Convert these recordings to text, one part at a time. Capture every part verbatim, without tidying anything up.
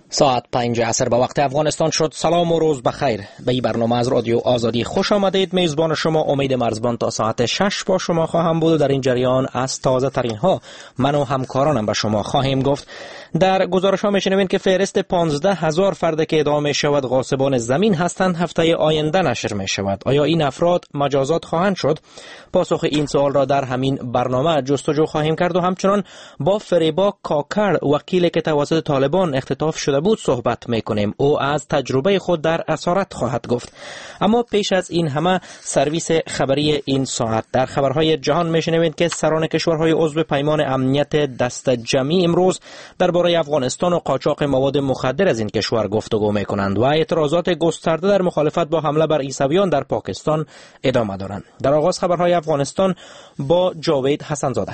ساعت پنج عصر به وقت افغانستان شد. سلام و روز بخیر. به این برنامه از رادیو آزادی خوش آمدید. میزبان شما امید مرزبان تا ساعت شش با شما خواهم بود. در این جریان از تازه ترین ها من و همکارانم به شما خواهیم گفت. در گزارش ها میشنوید که فهرست پانزده هزار فرد که ادعا می شود غاصبان زمین هستند هفته آینده نشر می شود. آیا این افراد مجازات خواهند شد؟ پاسخ این سوال را در همین برنامه جستجو خواهیم کرد و همچنان با فریبا کاکر، وکیلی که توسط طالبان اختطاف شده بود، صحبت میکنیم. او از تجربه خود در اسارت خواهد گفت. اما پیش از این همه سرویس خبری این ساعت. در خبرهای جهان میشنوید که سران کشورهای عضو پیمان امنیت دست جمعی امروز درباره افغانستان و قاچاق مواد مخدر از این کشور گفتگو میکنند و اعتراضات گسترده در مخالفت با حمله بر عیسویان در پاکستان ادامه دارند. در آغاز خبرهای افغانستان با جاوید حسنزاده.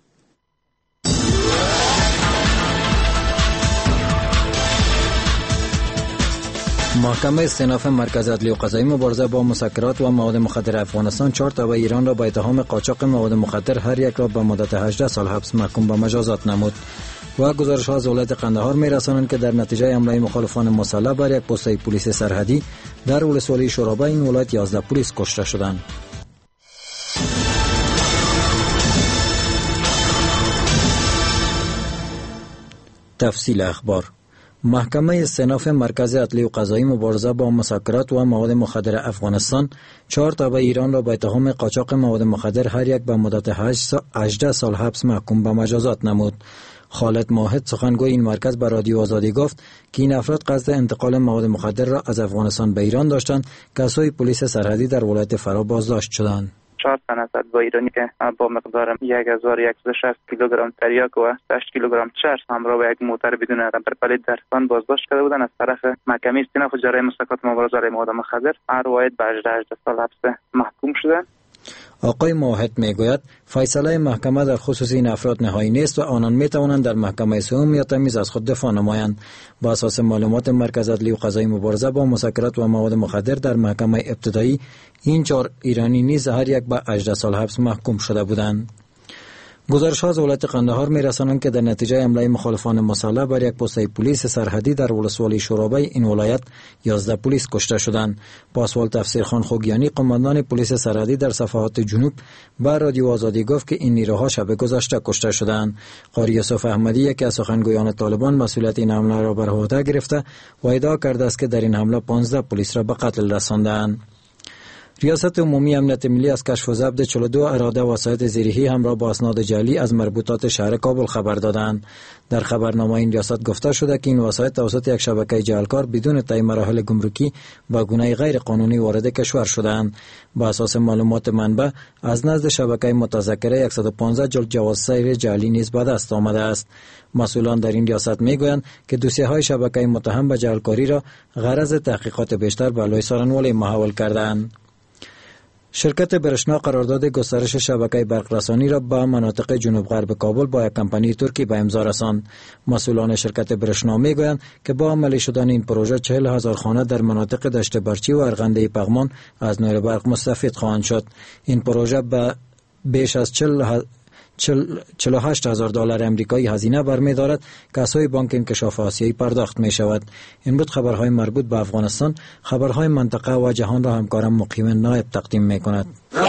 محکمه استئناف مرکز عدلی و قضایی مبارزه با مسکرات و مواد مخدر افغانستان چهار تابع ایران را با اتهام قاچاق مواد مخدر هر یک را به مدت هجده سال حبس محکوم به مجازات نمود. و گزارش‌ها از ولایت قندهار می‌رسانند که در نتیجه حمله مخالفان مسلح بر یک پست پلیس سرحدی در ولسوالی شورابه این ولایت یازده پلیس کشته شدند. تفصیل اخبار. محکمه استئناف مرکز عدلی و قضایی مبارزه با مسکرات و مواد مخدر افغانستان چهار تابع ایران را با اتهام قاچاق مواد مخدر هر یک به مدت هجده سال حبس محکوم به مجازات نمود. خالد ماهد، سخنگوی این مرکز، به رادیو آزادی گفت که این افراد قصد انتقال مواد مخدر را از افغانستان به ایران داشتند که از سوی پلیس سرحدی در ولایت فرا بازداشت شدند. چهار تن از با ایرانی که با مقدار یک هزار و صد و شصت کیلوگرم تریاک و هشت کیلوگرم چرس همراه با یک موتر بدون نمبر پلیت در استان بازداشت شده بودند از طرف محکمه استئناف جرایم مسکرات و مبارزه علیه مواد مخدر. هر واحد به هجده سال حبس محکوم شدند. آقای موحد میگوید فیصله محکمه در خصوص این افراد نهایی نیست و آنان می توانند در محکمه سوم یا تمیز از خود دفاع نمایند. با اساس معلومات مرکز عدلی و قضایی مبارزه با مسکرات و مواد مخدر در محکمه ابتدایی این چهار ایرانی نیز هر یک به هجده سال حبس محکوم شده بودند. گزارش‌ها از ولایت قندهار می‌رسانند که در نتیجه حمله مخالفان مسلح بر یک پست پلیس سرحدی در ولسوالی شورابه این ولایت یازده پلیس کشته شدند. پاسوال تفسیر خان خوگیانی، قماندان پلیس سرحدی در صفحات جنوب، به رادیو آزادی گفت که این نیروها شب گذشته کشته شدند. قاری یوسف احمدی، یکی از سخنگویان طالبان، مسئولیت این حمله را بر عهده گرفته و ادعا کرده است که در این حمله پانزده پلیس را به قتل رساندند. ریاست عمومی امنیت ملی از کشف و ضبط چهل و دو اراده وسایط زیرهی همراه با اسناد جعلی از مربوطات شهر کابل خبر دادند. در خبرنامه این ریاست گفته شده که این وسایط توسط یک شبکه جعلکار بدون طی مراحل گمرکی با گونه غیر قانونی وارد کشور شدند. با اساس معلومات منبع از نزد شبکه متذکره صد و پانزده جلد جواز سیر جعلی نیز به دست آمده است. مسئولان در این ریاست میگویند که دوسیه‌های شبکه متهم به جعلکاری را غرض تحقیقات بیشتر به لای سارنوالی محول کردند. شرکت برشنا قرارداد گسترش شبکه برق رسانی را به مناطق جنوب غرب کابل با یک کمپانی ترکی به امضا رساند. مسئولان شرکت برشنا میگویند که با عملی شدن این پروژه چهل هزار خانه در مناطق دشت برچی و ارغنده پغمان از نور برق مستفید خواهند شد. این پروژه به بیش از چهل چهل و هشت هزار دلار امریکایی هزینه برمی‌دارد که از سوی بانک انکشاف آسیایی پرداخت می شود. این بود خبرهای مربوط به افغانستان. خبرهای منطقه و جهان را همکارم مقیم نایب تقدیم می کند.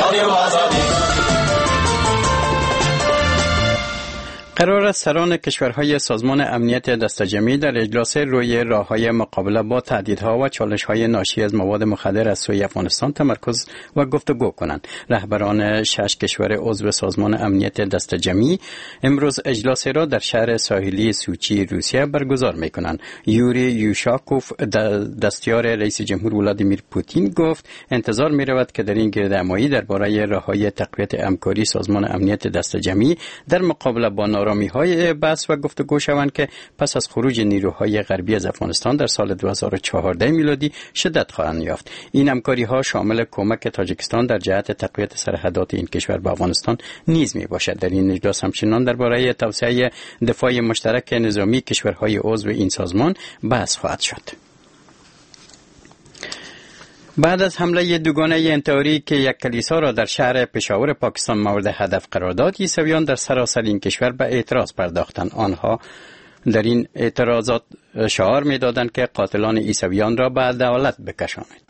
قرار است سران کشورهای سازمان امنیت دست جمعی در اجلاس روی راه‌های مقابله با تهدیدها و چالش‌های ناشی از مواد مخدر از سوی افغانستان تمرکز و گفتگو کنند. رهبران شش کشور عضو سازمان امنیت دست جمعی امروز اجلاس را در شهر ساحلی سوچی روسیه برگزار می‌کنند. یوری یوشاکوف، دستیار رئیس جمهور ولادیمیر پوتین، گفت انتظار می‌رود که در این گردهمایی درباره راه‌های تقویت همکاری سازمان امنیت دست جمعی در مقابله با های بحث و گفتگو شوند که پس از خروج نیروهای غربی از افغانستان در سال دو هزار و چهارده میلادی شدت خواهند یافت. این همکاری ها شامل کمک تاجیکستان در جهت تقویت سرحدات این کشور با افغانستان نیز می باشد. در این اجلاس همچنان درباره توسعه دفاع مشترک نظامی کشورهای عضو این سازمان بحث خواهد شد. بعد از حمله دوگانه انتحاری که یک کلیسا را در شهر پشاور پاکستان مورد هدف قرار داد، عیسویان در سراسر این کشور به اعتراض پرداختند. آنها در این اعتراضات شعار می‌دادند که قاتلان عیسویان را به عدالت بکشانند.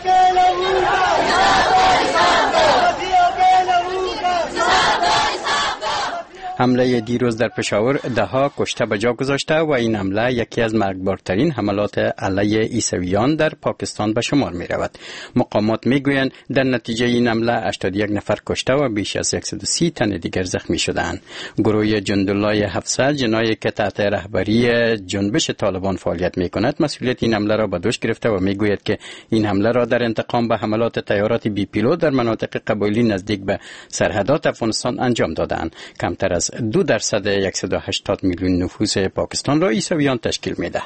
حمله دیروز در پشاور ده ها کشته به جا گذاشته و این حمله یکی از مرگبارترین حملات علیه عیسویان در پاکستان به شمار می رود. مقامات می گویند در نتیجه این حمله هشتاد و یک نفر کشته و بیش از صد و سی تن دیگر زخمی شدند. گروه جندالله هفتصد جنایی که تحت رهبری جنبش طالبان فعالیت می کند مسئولیت این حمله را به دوش گرفته و می گوید که این حمله را در انتقام به حملات طیارات بی پیلوت در مناطق قبایلی نزدیک به سرحدات افغانستان انجام دادند. کمتر از دو درصد صد و هشتاد میلیون نفوس پاکستان را عیسویان تشکیل می‌دهد.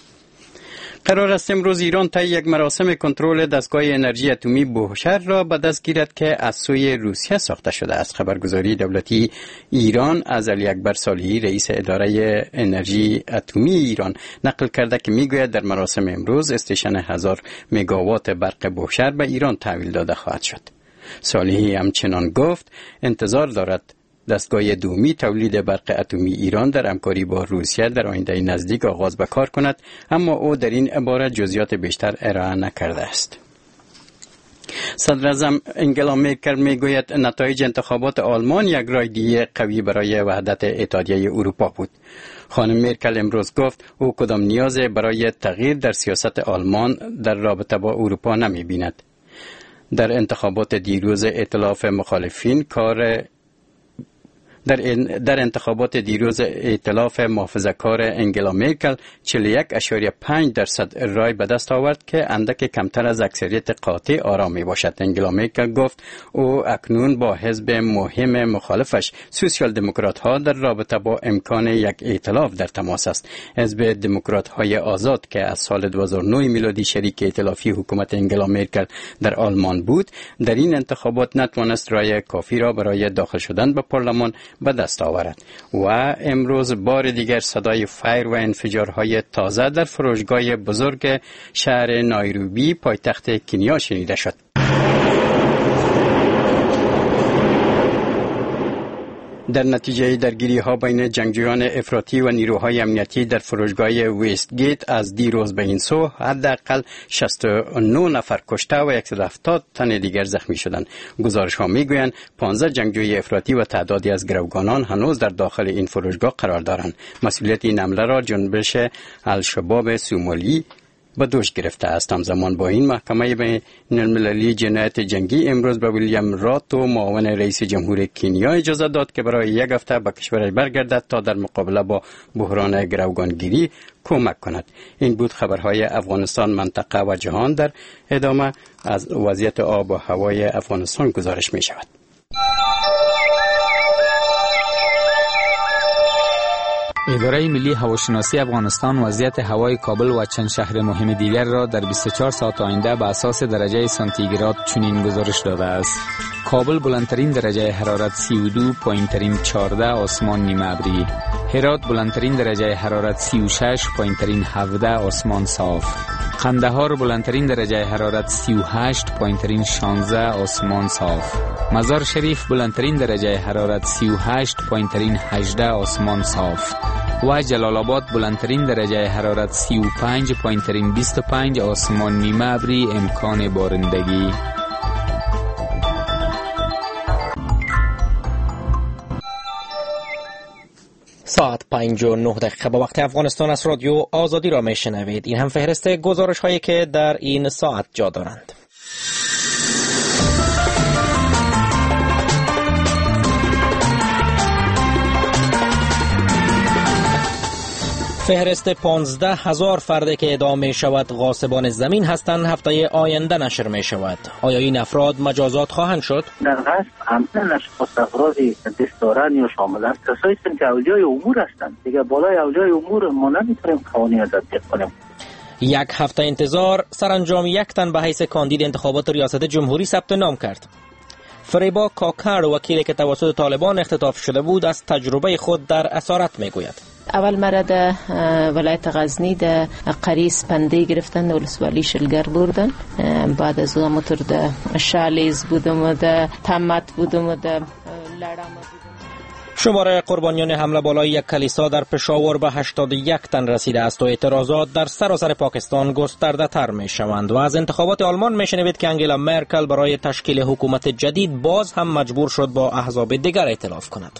قرار است امروز ایران طی یک مراسم کنترل دستگاه انرژی اتمی بوشهر را به دست گیرد که از سوی روسیه ساخته شده است. خبرگزاری دولتی ایران از علی اکبر صالحی رئیس اداره انرژی اتمی ایران نقل کرده که میگوید در مراسم امروز استیشن هزار مگاوات برق بوشهر به ایران تحویل داده خواهد شد. صالحی همچنان گفت انتظار دارد دستگاه دومی تولید برق اتمی ایران در همکاری با روسیه در آینده نزدیک آغاز به کار کند، اما او در این عبارت جزئیات بیشتر ارائه نکرده است. صدر اعظم انگلا مرکل میگوید نتایج انتخابات آلمان یک رایگیری قوی برای وحدت اتحادیه اروپا بود. خانم مرکل امروز گفت او کدام نیاز برای تغییر در سیاست آلمان در رابطه با اروپا نمی بیند. در انتخابات دیروز ائتلاف مخالفین کار در, در انتخابات دیروز ائتلاف محافظه‌کار انگلا مرکل چهل و یک ممیز پنج درصد رای به دست آورد که اندک کمتر از اکثریت قاطع آرا می باشد. انگلا مرکل گفت او اکنون با حزب مهم مخالفش سوسیال دموکرات ها در رابطه با امکان یک ائتلاف در تماس است. حزب دموکرات های آزاد که از سال دو هزار و نه میلادی شریک ائتلافی حکومت انگلا مرکل در آلمان بود، در این انتخابات نتوانست رای کافی را برای داخل شدن به پارلمان به دست آورد و امروز بار دیگر صدای فایر و انفجارهای تازه در فروشگاه بزرگ شهر نایروبی پایتخت کنیا شنیده شد. در نتیجه درگیری ها بین جنگجویان افراطی و نیروهای امنیتی در فروشگاه ویست گیت از دیروز به این سو حداقل شصت و نه نفر کشته و صد و هفتاد تن دیگر زخمی شدند. گزارش ها میگویند پانزده جنگجوی افراطی و تعدادی از گروگانان هنوز در داخل این فروشگاه قرار دارند. مسئولیت این حمله را جنبش الشباب سومالی به دوش گرفته است. همزمان با این محکمه بین المللی جنایت جنگی امروز به ویلیام راتو معاون رئیس جمهور کنیا اجازه داد که برای یک هفته به کشورش برگردد تا در مقابله با بحران گروگانگیری کمک کند. این بود خبرهای افغانستان، منطقه و جهان. در ادامه از وضعیت آب و هوای افغانستان گزارش می شود. اداره ملی هواشناسی افغانستان وضعیت هوای کابل و چند شهر مهم دیگر را در بیست و چهار ساعت آینده به اساس درجه سانتیگراد چنین گزارش داده است. کابل بلندترین درجه حرارت سی و دو، پایینترین چهارده، آسمان نیمه ابری. هرات بلندترین درجه حرارت سی و شش، پایینترین هفده، آسمان صاف. قندهار بلندترین درجه حرارت سی و هشت، پایینترین شانزده، آسمان صاف. مزار شریف بلندترین درجه حرارت سی و هشت، پایینترین هجده، آسمان صاف. و جلال آباد بلندترین درجه حرارت سی و پنج، پایینترین بیست و پنج، آسمان نیمه ابری، امکان بارندگی. ساعت پنج و نه دقیقه به وقت افغانستان از رادیو آزادی را میشنوید. این هم فهرست گزارش هایی که در این ساعت جا دارند. فهرست پانزده هزار فرد که ادعا می شود غاصبان زمین هستند هفته آینده نشر می شود. آیا این افراد مجازات خواهند شد؟ در غصب همچنین اشخاص افراد دستداران یا شامل است کسایی هستند که اولیای امور هستند. دیگه بالای اولیای امور ما نمیتونیم قوانین را تطبیق کنیم. یک هفته انتظار، سرانجام یک تن به حیث کاندید انتخابات ریاست جمهوری ثبت نام کرد. فریبا کاکر، وکیلی که توسط طالبان اختطاف شده بود، از تجربه خود در اسارت میگوید. اول مرا در ولایت غزنی در قریس پنده گرفتن، ولسوالی شلگر بردن. بعد از اون موتور در شالیز بودم و در تمت بودم و در لرم بودم. شماره قربانیان حمله بالای یک کلیسا در پشاور به هشتاد و یک تن رسیده است و اعتراضات در سراسر پاکستان گسترده تر می شوند. و از انتخابات آلمان می شنوید که انگلا مرکل برای تشکیل حکومت جدید باز هم مجبور شد با احزاب دیگر ائتلاف کند.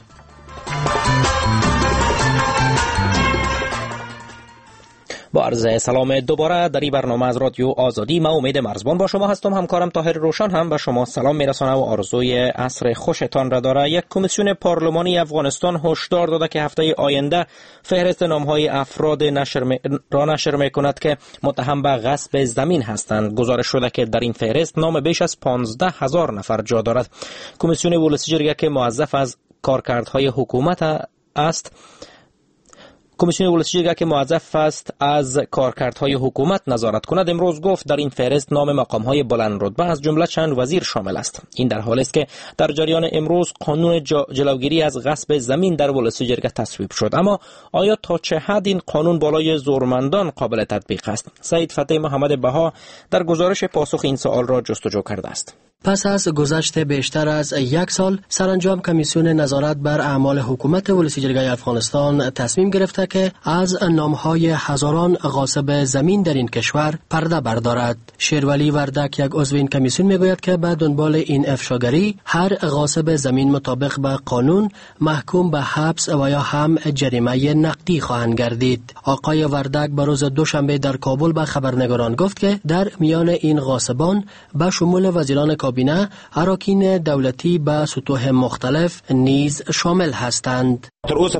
با عرض سلام دوباره در این برنامه از رادیو آزادی، من امید مرزبان با شما هستم. همکارم طاهر روشن هم به شما سلام میرسانه و آرزوی عصر خوشتان را داره. یک کمیسیون پارلمانی افغانستان هشدار داده که هفته آینده فهرست نامهای افراد نشر می... را نشر میکند که متهم به غصب زمین هستند. گزارش شده که در این فهرست نام بیش از پانزده هزار نفر جا دارد. کمیسیون ولسی جرگه که موظف از کارکردهای حکومت است کمیسیون ولسی جرگه که موظف است از کارکردهای حکومت نظارت کند امروز گفت در این فهرست نام مقامهای بلند رتبه از جمله چند وزیر شامل است. این در حالی است که در جریان امروز قانون جلوگیری از غصب زمین در ولسی جرگه تصویب شد. اما آیا تا چه حد این قانون بالای زورمندان قابل تطبیق است؟ سید فتح محمد بها در گزارش پاسخ این سوال را جستجو کرده است. پس از گذشت بیشتر از یک سال سرانجام کمیسیون نظارت بر اعمال حکومت ولسی جرگه افغانستان تصمیم گرفته که از نامهای هزاران غاصب زمین در این کشور پرده بردارد. شیرولی وردک یک عضو این کمیسیون میگوید که به دنبال این افشاگری هر غاصب زمین مطابق به قانون محکوم به حبس و یا هم جریمه نقدی خواهند گردید. آقای وردک به روز دوشنبه در کابل به خبرنگاران گفت که در میان این غاصبان به شمول وزیران کابینه، اراکین دولتی به سطوح مختلف نیز شامل هستند.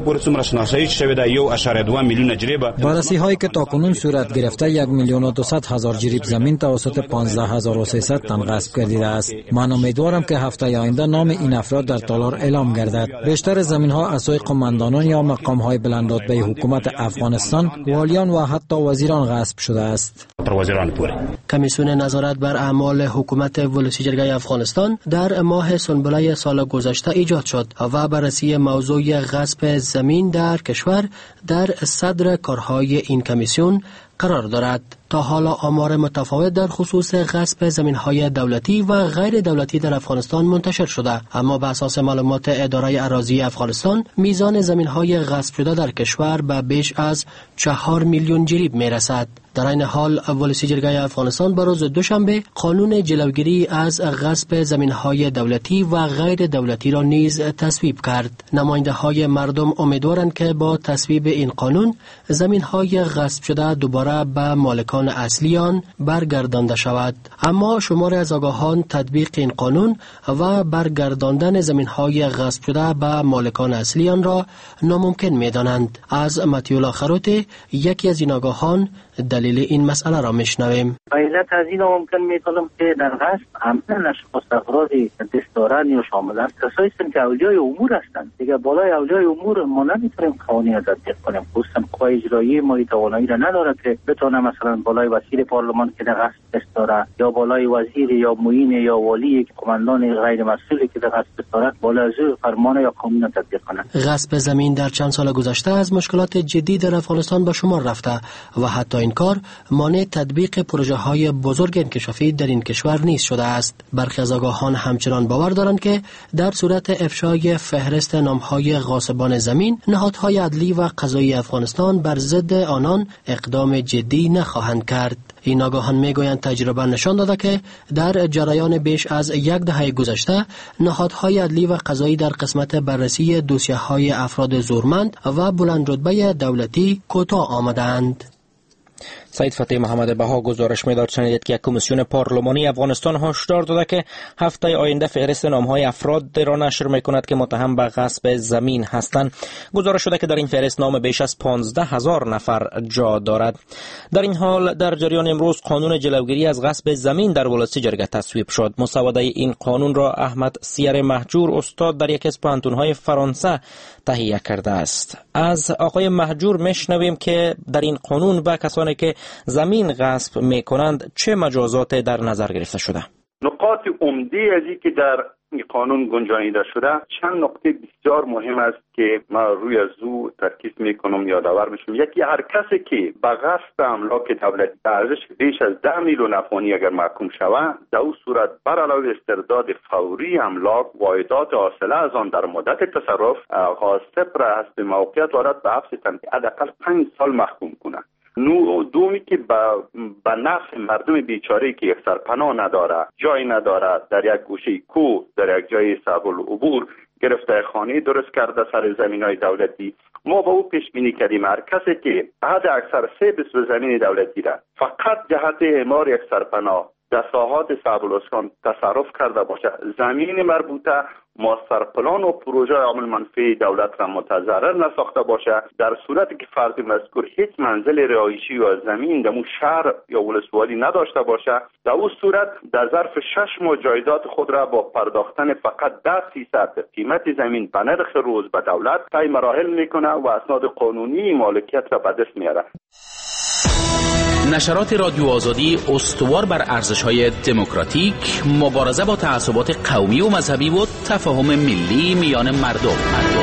بررسی هایی که تاکنون صورت گرفته یک میلیون و دویست هزار جریب زمین توسط پانزده هزار و سیصد تن غصب گردیده است. من امیدوارم که هفته آینده نام این افراد در تالار اعلام گردد. بیشتر زمین ها از سوی قماندانان یا مقام های بلند رتبه حکومت افغانستان، والیان و حتی وزیران غصب شده است. کمیسیون نظارت بر اعمال حکومت ولسی جرگه افغانستان در ماه سنبله سال گذشته ایجاد شد و بررسی موضوع غصب زمین در کشور در صدر کارهای این کمیسیون قرار دارد. تا حالا آمار متفاوت در خصوص غصب زمین‌های دولتی و غیر دولتی در افغانستان منتشر شده، اما به اساس معلومات اداره اراضی افغانستان میزان زمین‌های غصب شده در کشور به بیش از چهار میلیون جریب میرسد. در این حال ولسی جرگه افغانستان به روز دوشنبه قانون جلوگیری از غصب زمین‌های دولتی و غیر دولتی را نیز تصویب کرد. نماینده‌های مردم امیدوارند که با تصویب این قانون زمین‌های غصب شده دوباره به مالکان اصلی آن برگردانده شود. اما شمار از آگاهان تطبیق این قانون و برگرداندن زمین‌های غصب شده به مالکان اصلی آن را ناممکن می‌دانند. از متیولا خروتی یکی از این آگاهان دلیل این مسئله را میشنویم. علت از این ممکن می‌کنم که در غصب عمدن اشخاص افرادی دستداران یا شامل است کسایی هستند که اولیای امور هستند. دیگه بالای اولیای امور ما نمیتونیم قانونی را تطبیق کنیم. خصوصا قوای اجرایی ما توانایی را نداره که بتونه مثلا بالای وزیر پارلمان که در غصب دست داره یا بالای وزیر یا معین یا والی که قماندان غیر مسئولی که در غصب دست داره بالای فرمان یا قانون را تطبیق کنه. غصب زمین در چند سال گذشته از مشکلات جدی در افغانستان به شمار رفته و حتی این کار مانع تطبیق پروژه های بزرگ انکشافی در این کشور نیز شده است. برخی از آگاهان همچنان باور دارند که در صورت افشای فهرست نامهای غاصبان زمین، نهادهای عدلی و قضایی افغانستان بر ضد آنان اقدام جدی نخواهند کرد. این آگاهان میگویند تجربه نشان داده که در جریان بیش از یک دهه گذشته نهادهای عدلی و قضایی در قسمت بررسی دوسیه‌های افراد زورمند و بلند رتبه دولتی کوتاه آمدند. سید فتح محمد بها گزارش می‌داد شنیدید که یک کمیسیون پارلمانی افغانستان هشدار داده که هفته آینده فهرست نام‌های افراد را نشر می‌کند که متهم به غصب زمین هستند. گزارش شده که در این فهرست نام بیش از پانزده هزار نفر جا دارد. در این حال در جریان امروز قانون جلوگیری از غصب زمین در ولسی جرگه تصویب شد. مسوده این قانون را احمد سیر مهجور استاد در یکی از پوهنتون‌های فرانسه تهیه کرده است. از آقای مهجور میشنویم که در این قانون به کسانی که زمین غصب میکنند چه مجازات در نظر گرفته شده؟ نقاط عمده از این که در این قانون گنجانیده شده چند نقطه بسیار مهم است که ما روی از او ترکیز میکنم یادآور میشم. یکی، هر کسی که به غصب املاک دولتی به ارزش بیش از ده میلیون افغانی اگر محکوم شود، در او صورت بر علاوه استرداد فوری املاک واحدات حاصله از آن در مدت تصرف غاصب را حسب موقعیت وارد به حبس تنظیمی حداقل پنج سال محکوم کنند. نو دومی که به نفع مردم بیچاره که یک سرپناه نداره، جای نداره، در یک گوشه کوه، در یک جای صعب العبور گرفته خانه درست کرده سر زمینای دولتی، ما با او پیش بینی کردیم هر کسی که حد اکثر سه بسو زمین دولتی را فقط جهت اعمار یک سرپناه در ساحات صعب الاسکان تصرف کرده باشه، زمین مربوطه ماستر پلان و پروژه عامل منفی دولت را متضرر نساخته باشه، در صورتی که فرد مذکور هیچ منزل رهایشی یا زمین در شهر یا ولسوالی نداشته باشه، در اون صورت در ظرف شش ماه جایداد خود را با پرداختن فقط ده فیصد قیمت زمین به نرخ روز به دولت طی مراحل میکنه و اسناد قانونی مالکیت را به دست میاره. نشرات رادیو آزادی استوار بر ارزش‌های دموکراتیک، مبارزه با تعصبات قومی و مذهبی و تفاهم ملی میان مردم.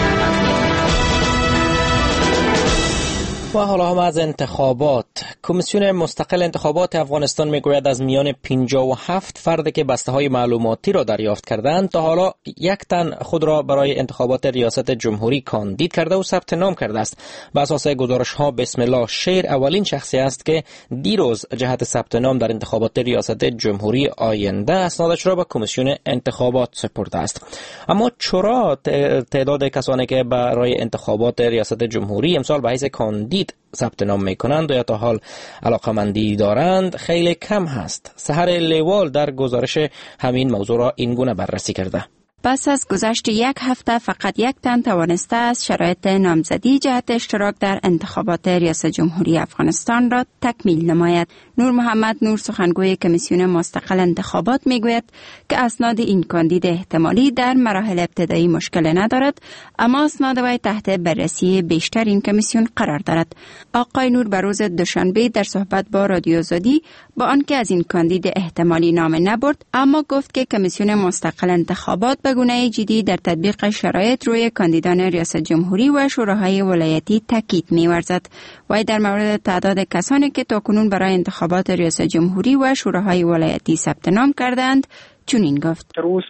و حالا هم از انتخابات. کمیسیون مستقل انتخابات افغانستان میگوید از میان پنجاه و هفت فرد که بسته های معلوماتی را دریافت کردند تا حالا یک تن خود را برای انتخابات ریاست جمهوری کاندید کرده و ثبت نام کرده است. بر اساس گزارش ها بسم الله شیر اولین شخصی است که دیروز جهت ثبت نام در انتخابات ریاست جمهوری آینده اسنادش را به کمیسیون انتخابات سپرده است. اما چرا تعداد کسانی که برای انتخابات ریاست جمهوری امسال به حیث کاندید ثبت نام میکنند و یا تا حال علاقمندی دارند خیلی کم هست؟ سحر لیوال در گزارش همین موضوع را این گونه بررسی کرده. پس از گذشت یک هفته فقط یک تن توانسته از شرایط نامزدی جهت اشتراک در انتخابات ریاست جمهوری افغانستان را تکمیل نماید. نور محمد نور سخنگوی کمیسیون مستقل انتخابات میگوید که اسناد این کاندید احتمالی در مراحل ابتدایی مشکل ندارد، اما اسناد وی تحت بررسی بیشتر این کمیسیون قرار دارد. آقای نور به روز دوشنبه در صحبت با رادیو آزادی با آنکه از این کاندید احتمالی نام نبرد، اما گفت که کمیسیون مستقل انتخابات به گونه جدی در تطبیق شرایط روی کاندیدان ریاست جمهوری و شوراهای ولایتی تاکید می‌ورزد. و در مورد تعداد کسانی که تاکنون برای انتخابات ریاست جمهوری و شوراهای ولایتی ثبت نام کردند چنین گفت: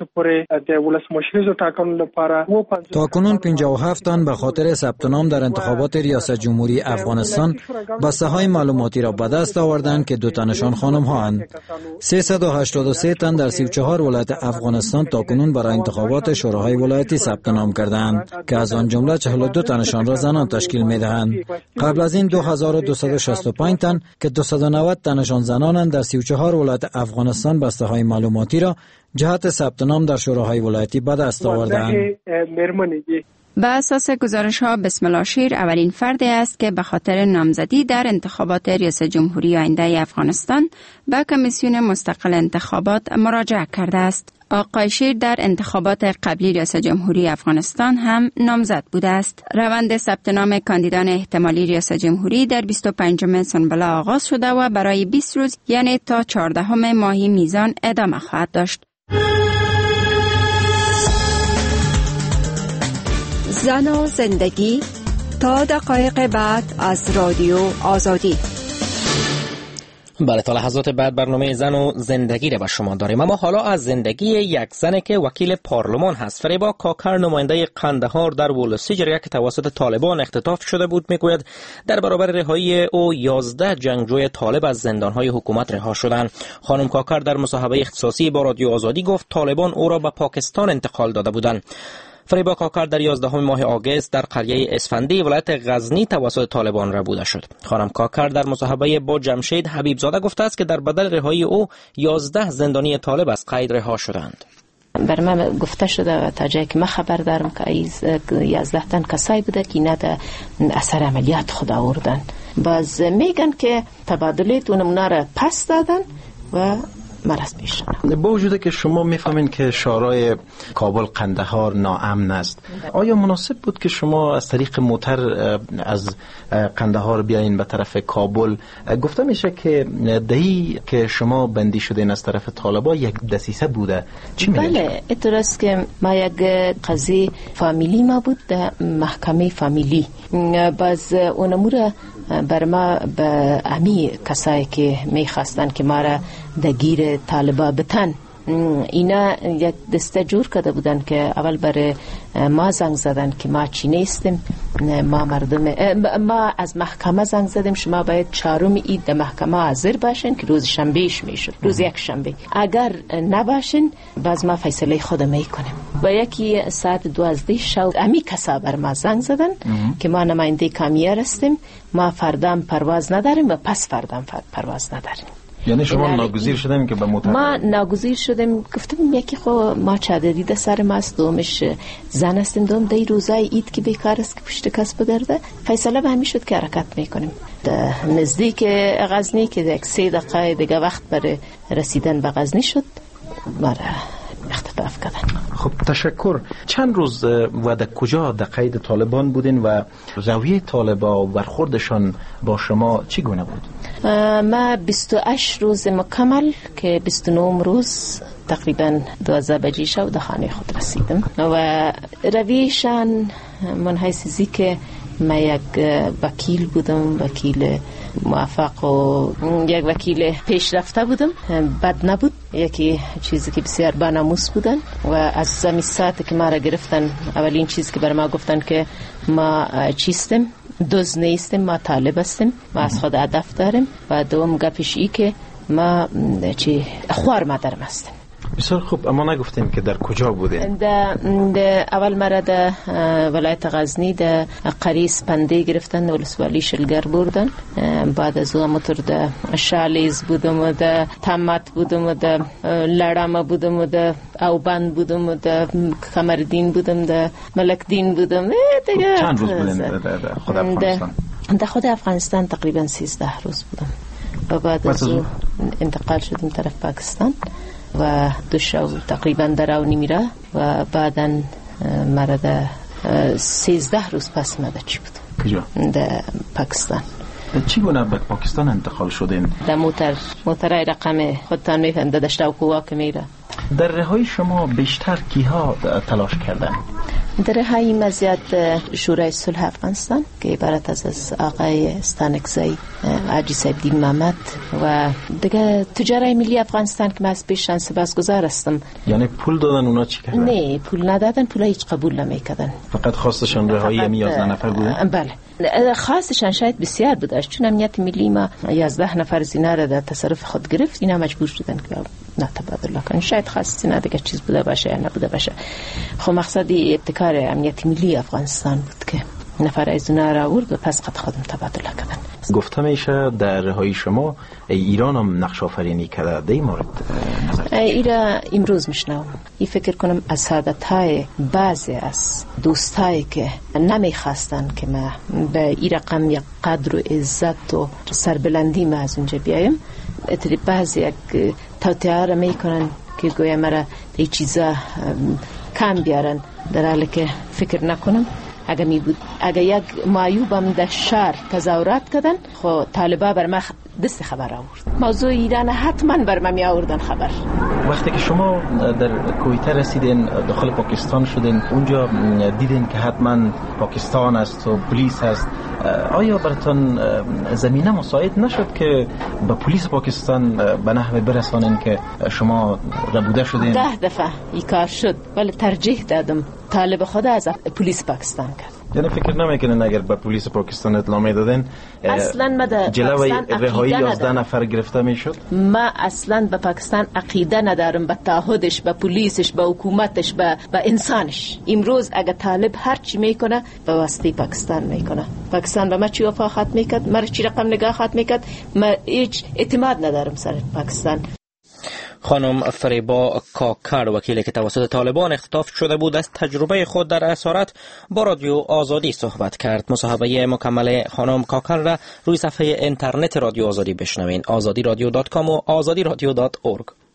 تاکنون پنجاه و هفت تن به خاطر ثبت نام در انتخابات ریاست جمهوری افغانستان بسته های معلوماتی را به دست آوردند که دو تنشان خانم ها اند. سیصد و هشتاد و سه تن در سی و چهار ولایت افغانستان تاکنون برای انتخابات شوراهای ولایتی ثبت نام کردند که از آن جمله چهل و دو تنشان را زنان تشکیل می دهند. قبل از این دو هزار و دویست و شصت و پنج تن که دویست و نود تنشان زنانند در سی و چهار ولایت افغانستان بسته های معلوماتی را جهت ثبت نام در شوراهای ولایتی به دست آوردند. به اساس گزارش ها بسم الله شیر اولین فردی است که به خاطر نامزدی در انتخابات ریاست جمهوری آینده افغانستان به کمیسیون مستقل انتخابات مراجعه کرده است. آقای شیر در انتخابات قبلی ریاست جمهوری افغانستان هم نامزد بوده است. روند ثبت نام کاندیدان احتمالی ریاست جمهوری در بیست و پنجم سنبله آغاز شده و برای بیست روز یعنی تا چهاردهم ماه میزان ادامه خواهد داشت. زن و زندگی تا دقایق بعد از رادیو آزادی. بله، تا لحظات بعد برنامه زن و زندگی را به شما داریم. اما حالا از زندگی یک زنی که وکیل پارلمان هست. فریبا کاکر نماینده قندهار در ولسیجریه که توسط طالبان اختطاف شده بود میگوید در برابر رهایی او یازده جنگجوی طالب از زندانهای حکومت رها شدند. خانم کاکر در مصاحبه اختصاصی با رادیو آزادی گفت طالبان او را به پاکستان انتقال داده بودند. فریبا کاکر در یازدهم ماه آگوست در قریه اسفندی ولایت غزنی توسط طالبان ربوده شد. خانم کاکر در مصاحبه با جمشید حبیبزاده گفته است که در بدل رهایی او یازده زندانی طالب از قید رها شدند. بر من گفته شده و تا جایی که من خبر دارم که از یازده تن کسایی بوده که اینا در اثر عملیات خود آوردن. باز میگن که تبادله تو نمونه را پس دادن و مرض پیش با وجود که شما میفهمین که شورای کابل قندهار ناامن است، آیا مناسب بود که شما از طریق موتر از قندهار بیاین به طرف کابل؟ گفته میشه که دهی که شما بندی شدین از طرف طالبان یک دسیسه بوده. چی میگین؟ بله، اینطور است که ما یک قضیه فامیلی ما بود در محکمه فامیلی. باز اون امور بر ما به امی کسایی که میخواستن که ما را درگیر طالبا بتن، اینا یک دسته جور کرده بودن که اول برای ما زنگ زدن که ما چی نیستیم، ما مردم ما از محکمه زنگ زدیم شما باید چهارم عید در محکمه حاضر باشین که روز شنبهش میشد، روز یک شنبه. اگر نباشین باز ما فیصله خود میکنیم. با یکی ساعت دوازده شب امی کسا بر ما زنگ زدن که ما نماینده کامیار هستیم، ما فردام پرواز نداریم و پس فردام پرواز نداریم. یعنی شما ناگزیر شدیم که به موتر؟ ما ناگزیر شدیم، گفتم یکی خو ما چادری ده سر ماست، دومش زن هستیم، دوم دی روزای عید که بیکار است که پشت کس بگرده. فیصله به همین شد که حرکت میکنیم. نزدیک غزنی که یک سه دقیقه دیگه وقت برای رسیدن به غزنی شد ما را اختطاف کردن. خب تشکر. چند روز و در کجا در قید طالبان بودین و رویه طالبان و برخوردشان با شما چی گونه بود؟ ما بیست و هشت روز مکمل که بیست و نه روز تقریبا دوازده بجه شب در خانه خود رسیدم و رویشان من حیثی که ما یک وکیل بودم، وکیل موفق و یک وکیل پیشرفته بودم، بد نبود. یکی چیزی که بسیار باناموس بودن و از زمین ساعت که ما را گرفتن اولین چیزی که بر ما گفتن که ما چیستیم، دوز نیستیم، ما طالب هستیم، ما از خود هدف داریم و دوم گپش ای که ما چی خوار مادرم هستیم. بسیار خوب. اما نگفتیم که در کجا بودین؟ در اول مرا در ولایت غزنی در قریس پنده گرفتن، ولسوالی شلگر بردن. بعد از اون موتور در شالیز بودم و در تمت بودم و در لرام بودم و در اوبند بودم و در کمردین بودم، در ملکدین بودم. چند روز بودین در خود افغانستان؟ در خود افغانستان تقریبا سیزده روز بودم و بعد از اون انتقال شدیم طرف پاکستان و دو شب تقریبا در اونی میره و بعدا مرا در سیزده روز پس مده چی بود؟ کجا؟ در پاکستان. چی گونه به پاکستان انتقال شدین؟ در موتر موترهای رقم خودتان میفهم در دشت و کوها که میره. در رهایی شما بیشتر کیها تلاش کردن؟ در رهایی مزیاد شورای صلح افغانستان که عبارت از از آقای استانکزی، حاجی سیدالدین محمد و دیگه تجارای ملی افغانستان که من از پیششان سپاسگزار هستم. یعنی پول دادن اونا چی کردن؟ نه پول ندادن، پول هیچ قبول نمیکردن. فقط خواستشان رهایی هم یازده نفر بودن؟ بله. خواستشان شاید بسیار بود، چون امنیت ملی ما یازده نفر زینا را در تصرف خود گرفت، اینا مجبور شدن که نه تبادل کنن. شاید خواست نه دیگه چیز بوده باشه یا نبوده باشه. خب مقصدی ابتکار امنیت ملی افغانستان بود که نفر از اونا را آورد و پس قد خودم تبادل کردن. گفته میشه در رهایی شما ایران هم نقش آفرینی کرده. در این مورد نظر؟ ایران امروز میشنوم. این فکر کنم از سعادت‌های بعضی از دوستایی که نمیخواستن که ما به این رقم یک قدر و عزت و سربلندی ما از اونجا بیایم، اتری بعضی یک توطئه را میکنن که گویا مرا این چیزا کم بیارن، در حالی که فکر نکنم اگه می بود اگه یک معیوبم در شهر تظاهرات کردن خب طالبا بر ما دست خبر آورد. موضوع ایران حتما بر ما می آوردن خبر. وقتی که شما در کویته رسیدین، داخل پاکستان شدین، اونجا دیدین که حتما پاکستان است و پلیس است، آیا براتون زمینه مساعد نشد که به پلیس پاکستان به نحوی برسانین که شما ربوده شدین؟ ده دفعه این کار شد ولی ترجیح دادم طالب خود از پلیس پاکستان کرد. یعنی فکر نمیکنین اگر به پلیس پاکستان اطلاع میدادین اصلا جلوی رهایی یازده نفر گرفته میشد؟ ما اصلا به پاکستان عقیده ندارم، به تعهدش، به پلیسش، به حکومتش، به, به انسانش. امروز اگر طالب هر چی میکنه به واسطه پاکستان میکنه. پاکستان به ما چی وفا خط میکرد، مرا چی رقم نگاه خط میکرد، ما هیچ اعتماد ندارم سر پاکستان. خانم فریبا کاکر، وکیلی که توسط طالبان اختطاف شده بود، از تجربه خود در اسارت با رادیو آزادی صحبت کرد. مصاحبه مکمل خانم کاکر را روی صفحه اینترنت رادیو آزادی بشنوین، آزادی رادیو دات کام و آزادی رادیو دات اورگ.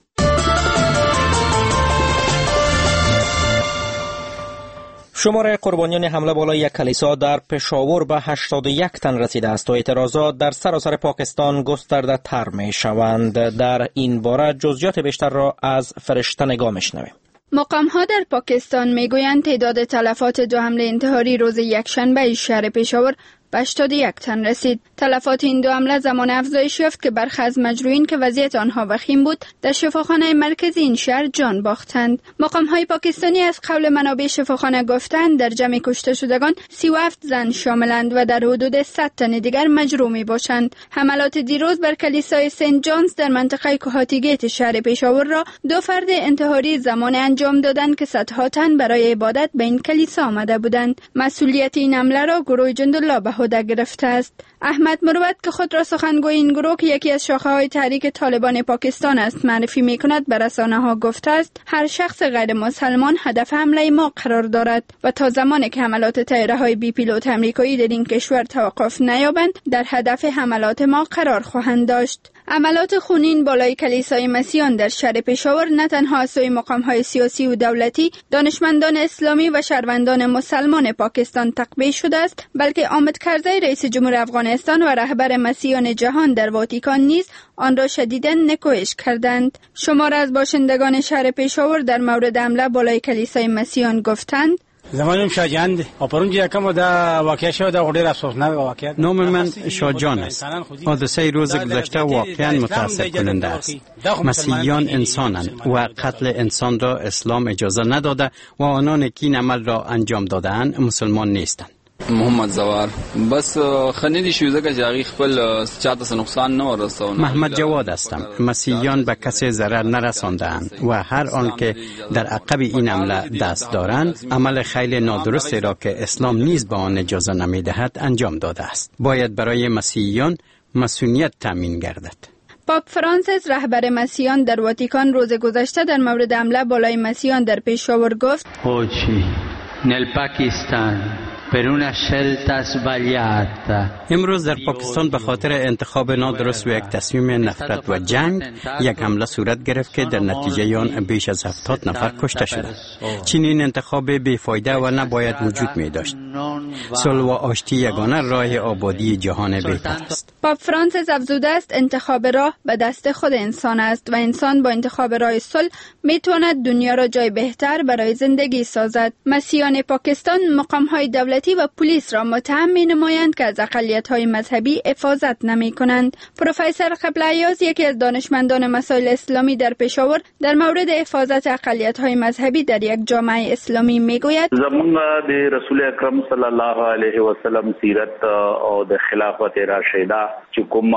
شمار قربانیان حمله بالای یک کلیسا در پشاور به هشتاد و یک تن رسیده است و اعتراضات در سراسر پاکستان گسترده تر می شوند. در این باره جزئیات بیشتر را از فرشته نگاه میشنویم. مقام‌ها در پاکستان میگویند تعداد تلفات دو حمله انتحاری روز یکشنبه شهر پشاور به هشتاد و یک تن رسید. تلفات این دو حمله زمان افزایش یافت که برخی از مجروحین که وضعیت آنها وخیم بود در شفاخانه مرکزی این شهر جان باختند. مقام‌های پاکستانی از قول منابع شفاخانه گفتند در جمع کشته شدگان سی و هفت زن شاملند و در حدود صد تن دیگر مجروح می باشند. حملات دیروز بر کلیسای سنت جانز در منطقه کوهاتی گیت شهر پشاور را دو فرد انتحاری زمان انجام دادند که صدها تن برای عبادت به این کلیسا آمده بودند. مسئولیت این حمله را گروه جندالله به عهده گرفته است. احمد مروت که خود را سخنگوی این گروه که یکی از شاخه‌های تحریک طالبان پاکستان است معرفی می‌کند به رسانه‌ها گفته است هر شخص غیر مسلمان هدف حمله ما قرار دارد و تا زمانی که حملات طیاره‌های بی پیلوت آمریکایی در این کشور توقف نیابند در هدف حملات ما قرار خواهند داشت. عملات خونین بالای کلیسای مسیحیان در شهر پشاور نه تنها از سوی مقام‌های سیاسی و دولتی، دانشمندان اسلامی و شهروندان مسلمان پاکستان تقبیح شده است، بلکه حامد کرزی رئیس جمهور افغانستان و رهبر مسیحیان جهان در واتیکان نیز آن را شدیداً نکوهش کردند. شمار از باشندگان شهر پشاور در مورد حمله بالای کلیسای مسیحیان گفتند زمانم شاجان و پرونج یکم دا واقع شد دا غیر افسوسناک واقعیت. نام من شاجان است. حادثه روز گذشته واقعا متاسف کننده است. مسیحیان انسانند و قتل انسان را اسلام اجازه نداده و آنان که این عمل را انجام داده‌اند مسلمان نیستند. محمد زوار بس خندی شوزه که جاغی خپل چاته نقصان نه ورسون. محمد جواد هستم. مسیحیان به کسی ضرر نرساندند و هر آن که در عقب این عمل دست دارند عمل خیلی نادرستی را که اسلام نیز به آن اجازه نمیدهد انجام داده است. باید برای مسیحیان مسئولیت تامین گردد. پاپ فرانسیس رهبر مسیحیان در واتیکان روز گذشته در مورد حمله بالای مسیحیان در پشاور گفت Oggi nel Pakistan per una scelta sbagliata. امروز در پاکستان به خاطر انتخاب نادرست و یک تصمیم نفرت و جنگ یک حمله صورت گرفت که در نتیجه آن بیش از هفتاد نفر کشته شدند. چنین انتخاب بیفایده و نباید وجود می داشت. صلح و آشتی یگانه راه آبادی جهان بهتر است. پاپ فرانسیس افزوده است انتخاب راه به دست خود انسان است و انسان با انتخاب راه صلح می تواند دنیا را جای بهتر برای زندگی سازد. مسیحیان پاکستان مقام‌های دولتی و پلیس را متهم می‌نمایند که از اقلیت‌های مذهبی حفاظت نمی‌کنند. پروفسور قبلعیاز یکی از دانشمندان مسائل اسلامی در پشاور در مورد حفاظت اقلیت‌های مذهبی در یک جامعه اسلامی می‌گوید زمونږ د رسول اکرم صلی الله علیه و سلم سیرت او د خلافت راشده چې کوم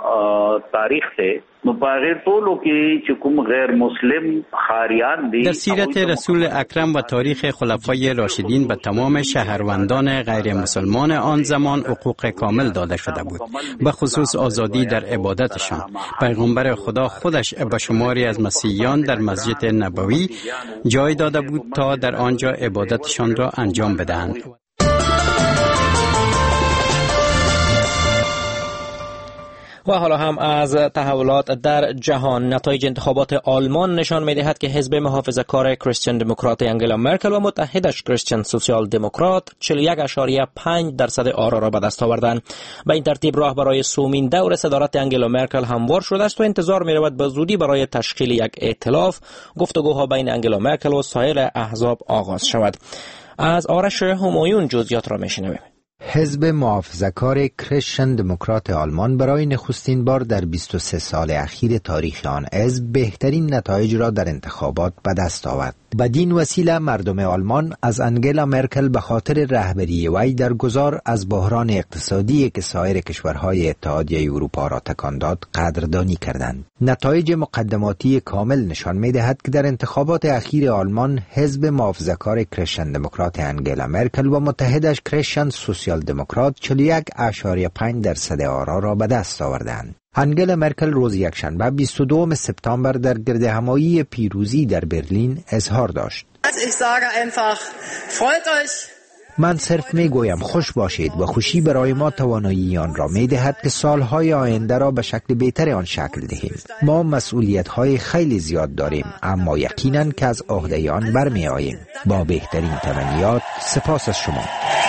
تاریخ ته نو پاغیر ټولو کې چې کوم غیر مسلم خاریان دي. در سیرت رسول اکرم و تاریخ خلفای راشدین به تمام شهروندان غیر مسلمان آن زمان حقوق کامل داده شده بود، به خصوص آزادی در عبادتشان. پیغمبر خدا خودش به شماری از مسیحیان در مسجد نبوی جای داده بود تا در آنجا عبادتشان را انجام بدهند. و حالا هم از تحولات در جهان. نتایج انتخابات آلمان نشان می‌دهد که حزب محافظه‌کار کریستین دموکرات انگلا مرکل و متحدش کریستین سوسیال دموکرات چهل و یک ممیز پنج درصد آرا را به دست آوردند. به این ترتیب راه برای سومین دور صدارت انگلا مرکل هموار شده است و انتظار می‌رود به زودی برای تشکیل یک ائتلاف گفتگوها بین انگلا مرکل و سایر احزاب آغاز شود. از آرش همایون جزئیات را می‌شنویم. حزب محافظه‌کار کریستین دموکرات آلمان برای نخستین بار در بیست و سه سال اخیر تاریخ آن حزب بهترین نتایج را در انتخابات به دست آورد. بدین وسیله مردم آلمان از انگلا مرکل به خاطر رهبری وی در گذار از بحران اقتصادی که سایر کشورهای اتحادیه اروپا را تکان داد قدردانی کردند. نتایج مقدماتی کامل نشان می‌دهد که در انتخابات اخیر آلمان حزب محافظه‌کار کریستین دموکرات انگلا مرکل و متحدش کریستین سوسیال دموکرات چهل و یک ممیز پنج درصد آرا را به دست آوردند. انگلا مرکل روز یکشنبه بیست و دوم سپتامبر در گردهمایی پیروزی در برلین اظهار داشت. من صرف می گویم خوش باشید و خوشی برای ما توانایی آن را می دهد که سالهای آینده را به شکل بهتر آن شکل دهیم. ما مسئولیت های خیلی زیاد داریم، اما یقینا که از عهده آن برمی آییم. با بهترین تمنیات، سپاس از شما.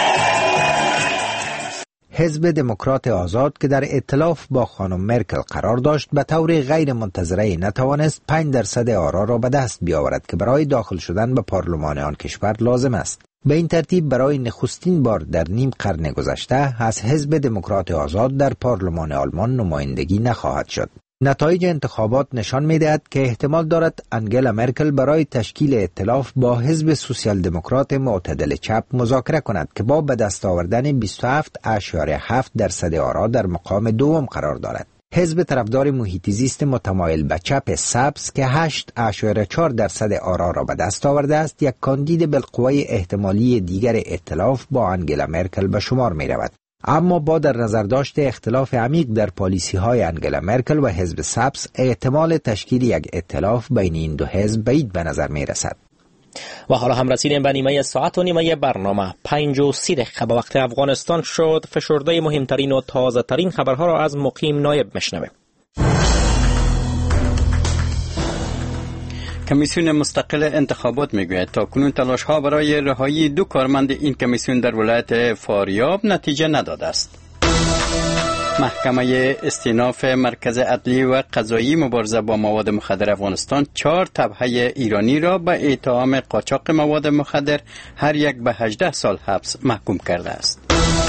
حزب دموکرات آزاد که در ائتلاف با خانم مرکل قرار داشت، به طور غیر منتظره نتوانست پنج درصد آرا را به دست بیاورد که برای داخل شدن به پارلمان آن کشور لازم است. به این ترتیب برای نخستین بار در نیم قرن گذشته از حزب دموکرات آزاد در پارلمان آلمان نمایندگی نخواهد شد. نتایج انتخابات نشان می‌دهد که احتمال دارد انگلا مرکل برای تشکیل ائتلاف با حزب سوسیال دموکرات معتدل چپ مذاکره کند که با به دست آوردن بیست و هفت اشاره هفت درصد آرا در مقام دوم قرار دارد. حزب طرفدار محیط زیست متمایل به چپ سبز که هشت اشاره چهار درصد آرا را به دست آورده است، یک کاندید بالقوه احتمالی دیگر ائتلاف با انگلا مرکل به شمار می رود. اما با در نظر داشت اختلاف عمیق در پالیسی های انگلا مرکل و حزب سبز، احتمال تشکیل یک ائتلاف بین این دو حزب بعید به نظر می رسد. و حالا هم رسیدیم به نیمه ساعت و نیمه برنامه. پنج و سی دقیقه به وقت افغانستان شد. فشرده مهمترین و تازه ترین خبرها را از مقیم نایب میشنویم. کمیسیون مستقل انتخابات میگوید تا کنون تلاش ها برای رهایی دو کارمند این کمیسیون در ولایت فاریاب نتیجه نداده است. محکمه استیناف مرکز عدلی و قضایی مبارزه با مواد مخدر افغانستان چهار تبعه ایرانی را به اتهام قاچاق مواد مخدر هر یک به هجده سال حبس محکوم کرده است.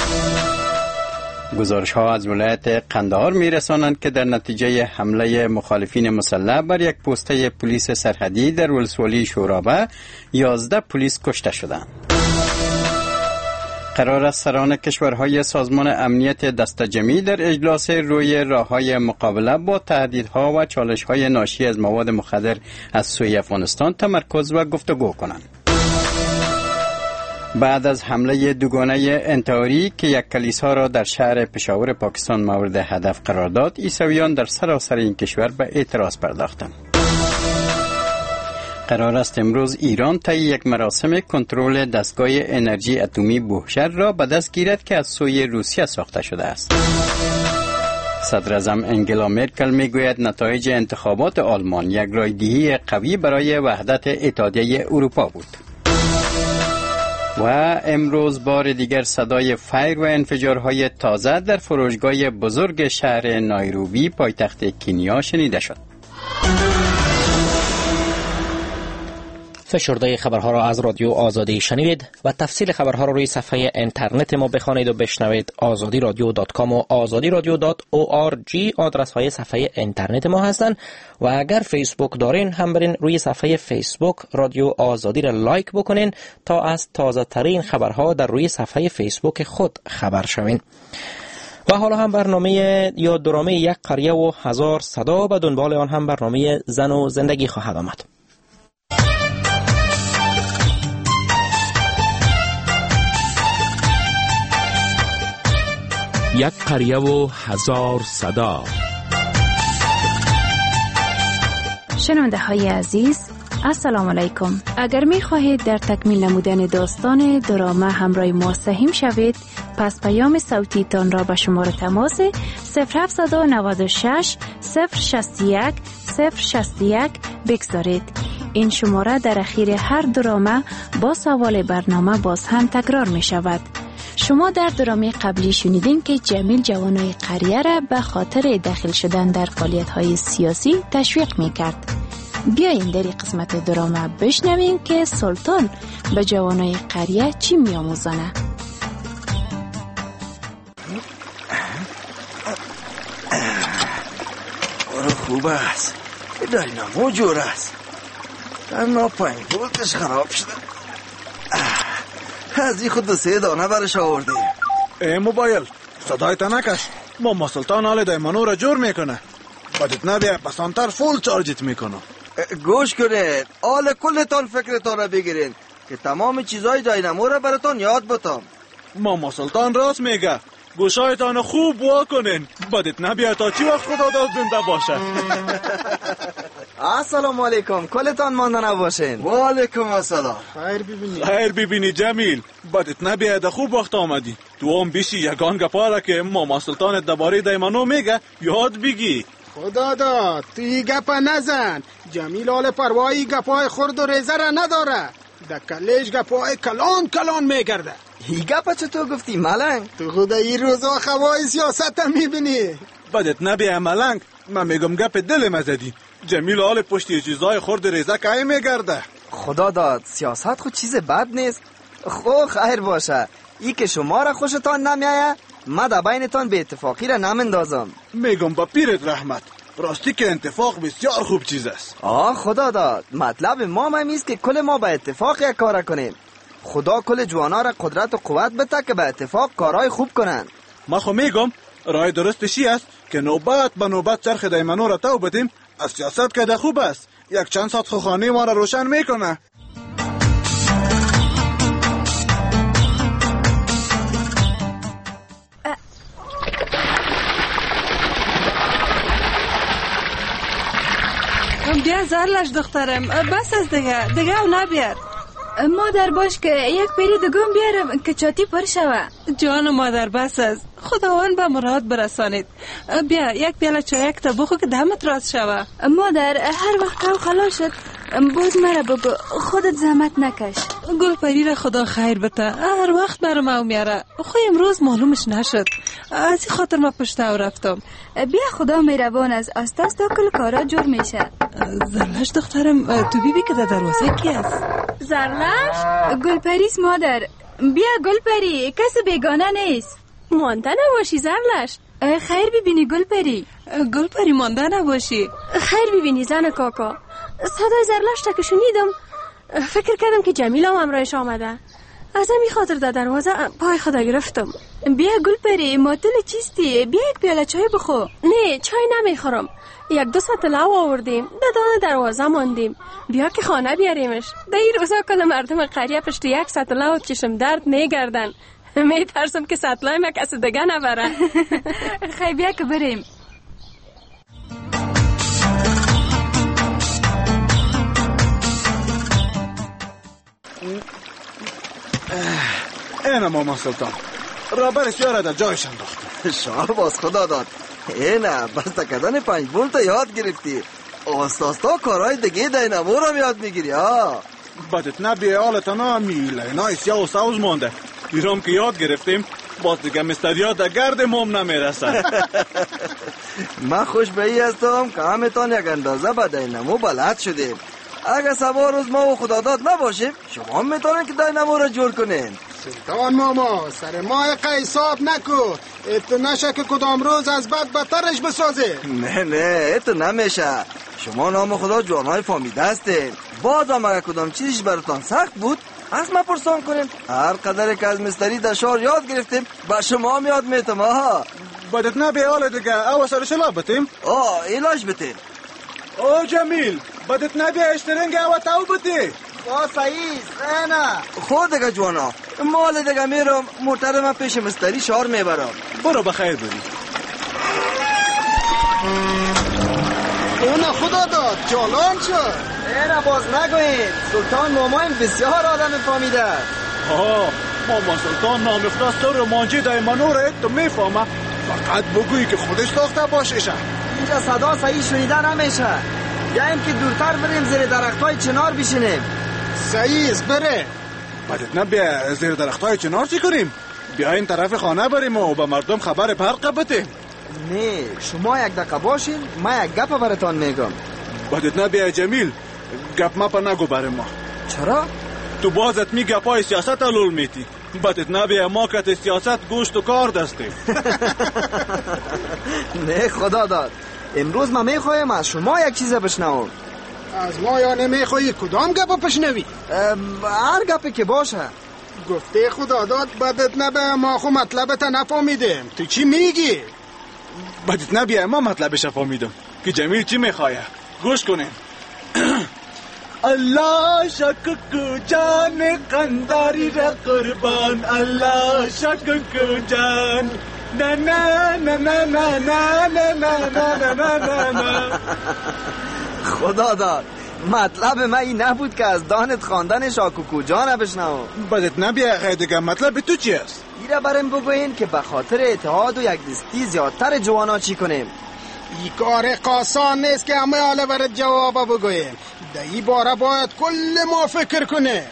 گزارش ها از ولایت قندهار می رسانند که در نتیجه حمله مخالفین مسلح بر یک پوسته پلیس سرحدی در ولسوالی شورابه یازده پلیس کشته شدند. قرار است سران کشورهای سازمان امنیت دست جمعی در اجلاس روی راههای مقابله با تهدیدها و چالش‌های ناشی از مواد مخدر از سوی افغانستان تمرکز و گفتگو کنند. بعد از حمله دوگانه انتحاری که یک کلیسا را در شهر پشاور پاکستان مورد هدف قرار داد، عیسویان در سراسر این کشور به اعتراض پرداختند. قرار است امروز ایران طی یک مراسم کنترل دستگاه انرژی اتمی بوشهر را به دست گیرد که از سوی روسیه ساخته شده است. صدر اعظم انگلا مرکل میگوید نتایج انتخابات آلمان یک رایدهی قوی برای وحدت اتحادیه اروپا بود. و امروز بار دیگر صدای فیر و انفجارهای تازه در فروشگاه بزرگ شهر نایروبی پایتخت کنیا شنیده شد. فشرده خبرها را از رادیو آزادی شنیدید و تفصیل خبرها را روی صفحه اینترنت ما بخوانید و بشنوید. آزادی رادیو دات کام و آزادی رادیو دات او آر جی آدرس های صفحه اینترنت ما هستند و اگر فیسبوک دارین هم برین روی صفحه فیسبوک رادیو آزادی را لایک بکنین تا از تازه ترین خبرها در روی صفحه فیسبوک خود خبر شوین. و حالا هم برنامه یا درامه یک قریه و هزار صدا به دنبال آن هم برنامه زن و زندگی خواهد آمد. یک قریه و هزار صدا. شنونده های عزیز، السلام علیکم. اگر می خواهید در تکمیل نمودن داستان درامه همراه ما سهیم شوید، پس پیام صوتی تان را به شماره تماس صفر هفت نه شش صفر شصت و یک صفر شصت و یک بگذارید. این شماره در اخیر هر درامه با سوال برنامه باز هم تکرار می شود. شما در درامه قبلی شنیدین که جمیل جوانای قریه را به خاطر داخل شدن در فعالیت‌های سیاسی تشویق می‌کرد. بیاین در این قسمت درامه بشنویم که سلطان به جوانای قریه چی می‌آموزانه. کار خوب است. داینامو جور است. اما پنج ولتش خراب شده. از این خود دو سه دانه برش آوردیم. ای موبایل صدایت نکش. ماما سلطان حال دایمانو را جور میکنه. بدت نبیه بسانتر فول چارجت میکنه. گوش کنید، حال کلتان فکرتان را بگیرین که تمام چیزای داینامو را براتان یاد بتام. ماما سلطان راست میگه. گوشایتان خوب وا کنین. بدت نبیه تا چی وقت خدا داد زنده باشه. السلام علیکم. کلتان مانده نباشین. و علیکم السلام. خیر ببینی. خیر ببینی جمیل. بدت نبیه ده خوب وقت آمدی. تو هم بیشی یگان گپاره که ماما سلطان دباری دایمانو میگه یاد بگی. خدا داد تو ای گپ نزن. جمیل آل پروایی گپای خرد و ریزه را نداره. در کلش گپای کلان کلان میگرده. ای گپ چطور گفتی ملنگ؟ تو خدا ای روزا خوای سیاست هم میبینی. بدت نبیه ملنگ. من میگم گپ دل مزدی. جمیل آل پشتی چیزای خرد ریزه که میگرده. خدا داد سیاست خود چیز بد نیست. خو خیر باشه. ای که شما را خوشتان نمیایه ما در بینتان به اتفاقی را نمندازم. میگم با پیرت رحمت. راستی که اتفاق بسیار خوب چیز است. آه خدا داد. مطلب ما ممیست که کل ما به اتفاق یک کار کنیم. خدا کل جوانا را قدرت و قوت بده که به اتفاق کارهای خوب کنن. ما خو میگم رای درستشی است که نوبت به نوبت چرخ دایمانو را تو بدیم. از سیاست که ده خوب است. یک چند ساعت خوخانه ما را روشن میکنه. بیا زرلش دخترم. بس از دیگه دیگه او نبیار. مادر باش که یک پیری دگم بیارم که چاتی پر شوه. جان مادر بس از خداوند به مراد برسانید. بیا یک پیاله چای تا بخو که دمت راست شوه. مادر هر وقت او خلاص شد باز مرا بگو خودت زحمت نکش. گل پری را خدا خیر بته. هر وقت برام او میاره. خو امروز معلومش نشد. از این خاطر ما پشت او رفتم. بیا خدا مهربان است. آستا آستا کل کارا جور میشه. زرلش دخترم تو بیبی که در دروازه کی است؟ زرلش؟ گل پریس مادر. بیا گل پری کس بیگانه نیست. مانده نباشی زرلش. خیر ببینی گل پری. گل پری مانده نباشی. خیر ببینی زن کاکا. صدای زرلش تا که شنیدم فکر کردم که جمیل هم همراهش آمده. از همین خاطر در دروازه پای خدا گرفتم. بیا گل پری معطل چیستی؟ بیا یک پیاله چای بخو. نه چای نمیخورم. یک دو ساعت لو آوردیم در دان دروازه ماندیم. بیا که خانه بیاریمش. در این روزا کل مردم قریه پشت یک ساعت لو چشم درد میگردن. میترسم که سطلای ما کسی دیگه نبره. خیلی بیا که بریم. اینه ماما سلطان رابرش یاره در جایش انداخت. شاه باز خدا داد. اینه بسته کردن پنج بولت یاد گرفتی. آستاستا کارهای دیگه دینمو رو یاد میگیری ها. بدت نبیه حالتنا میله اینا سیاه و سوز مانده. ایرام که یاد گرفتیم باز دیگه مستریات در گرد موم نمیرسن. من خوش به ای هستم که همتان یک اندازه به دینمو بلد شدیم. اگه سبا روز ما و خداداد نباشیم شما هم میتونین که دینمو رو جور کنین. سلطان ماما سر ما قیصاب نکو. ات نشه که کدام روز از بد بدترش بسازه. نه نه ات نمیشه. شما نام خدا جوانهای فامیده هستین. بازم اگه کدام چیزش براتان سخت بود از ما پرسان کنین. هر قدر که از مستری در شهر یاد گرفتیم با شما هم یاد میتم. آها بدت نبیه حال دیگه او سرش لا بتیم. آه ایلاش بتیم. او جمیل بدت نبیه اشترنگ او تاو بتی. با سعیز خینا خود دیگه جوانا مال دیگه میرم موتر من پیش مستری شهر میبرم. برو بخیر بری. اونه خدا داد جالان شد. اینا باز نگوین سلطان مامایم بسیار آدم فامیده. آه ماما سلطان نام افراست رو مانجی دایمانو رو تو میفهمه. فقط بگویی که خودش ساخته باششه. اینجا صدا صحیح شنیده نمیشه. بیاییم که دورتر بریم زیر درختای چنار بشینیم. سعیز بره. بدت نبیه زیر درختای چنار چی کنیم؟ بیاین طرف خانه بریم و به مردم خبر پرق بتیم. نه شما یک دقیقه باشین ما یک گپ براتان میگم. بدت نبیه جمیل گپ ما پا نگو بر ما. چرا؟ تو بازت می گپای سیاست علول میتی. بدت نبیه ما کت سیاست گوشت و کار دستیم. نه خدا داد امروز ما میخوایم از شما یک چیز بشنوم. از ما یا نمیخوایی کدام گپ بشنوی؟ هر گپی که باشه. گفته خدا داد بدت نبیه ما خو مطلبت نفهمیدیم. تو چی میگی؟ بدت نبیه ما مطلبش فهمیدم که جمیل چی میخواه. گوش کنیم. الله شکک جان قنداری را قربان. الله شکک جان نه نه نه نه نه نه نه نه نه نه نه. خدا داد مطلب من این نبود که از دانت خواندن شاکوکو جان بشنوم. بدت نبیه دیگه مطلب تو چی است؟ ایره برم بگوین که به خاطر اتحاد و یک دستی زیادتر جوانا چی کنیم. ای کار قاسان نیست که همه حاله برات جواب بگویم. در این باره باید کل ما فکر کنه.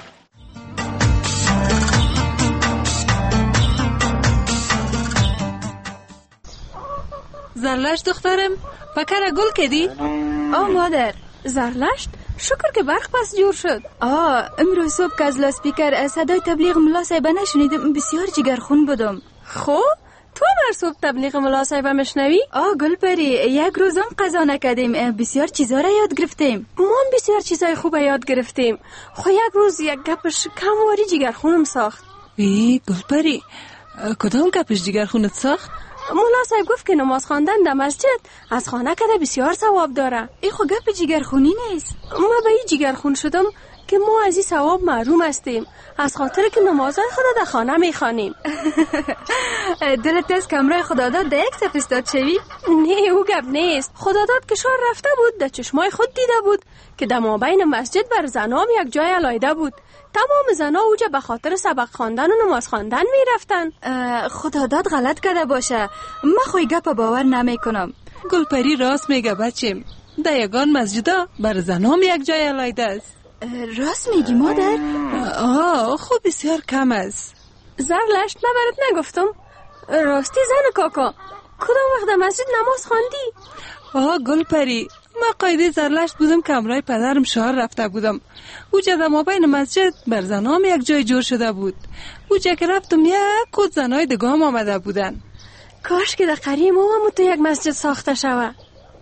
زرلشت دخترم پکر گل کدی؟ آه مادر زرلشت شکر که برق پس جور شد. آه امروز صبح که از لاسپیکر صدای تبلیغ ملا صاحبه نشنیدم بسیار جگرخون بودم. خب تو هر صبح تبلیغ ملا صاحبه مشنوی؟ آه گلپری یک روزم قضا نکردیم بسیار چیزا را یاد گرفتیم. ما هم بسیار چیزای خوب یاد گرفتیم. خو یک روز یک گپش کمواری جگرخونم ساخت. ای گلپری کدام گپش جگرخونت ساخت؟ مولا صاحب گفت که نماز خواندن در مسجد از خانه کده بسیار ثواب داره. ای خو گپ جگرخونی نیست. ما به این جگرخون شدم که ما از این ثواب محروم هستیم از خاطر که نمازهای خدا در خانه میخوانیم. دلت از کمره خداداد در یک صف استاد شوی؟ نه او گپ نیست. خداداد که شار رفته بود در چشمای خود دیده بود که در مابین مسجد بر زنام یک جای علایده بود. تمام زنا اوجا به خاطر سبق خواندن و نماز خواندن میرفتن. خداداد غلط کرده باشه. من خوی گپ باور نمی کنم. گلپری راست میگه بچیم. در یگان مسجدا بر زنام یک جای علایده است. راست میگی مادر؟ آه خوب بسیار کم است. زرلشت نبرت نگفتم. راستی زن کاکا کدام وقت در مسجد نماز خواندی؟ آه گلپری ما قایده زرلشت بودم که امرای پدرم شهر رفته بودم. اوجا در مابین مسجد بر زنام یک جای جور شده بود. اوجا که رفتم یک کود زنای دگام آمده بودن. کاش که در قریه ما هم تو یک مسجد ساخته شوه.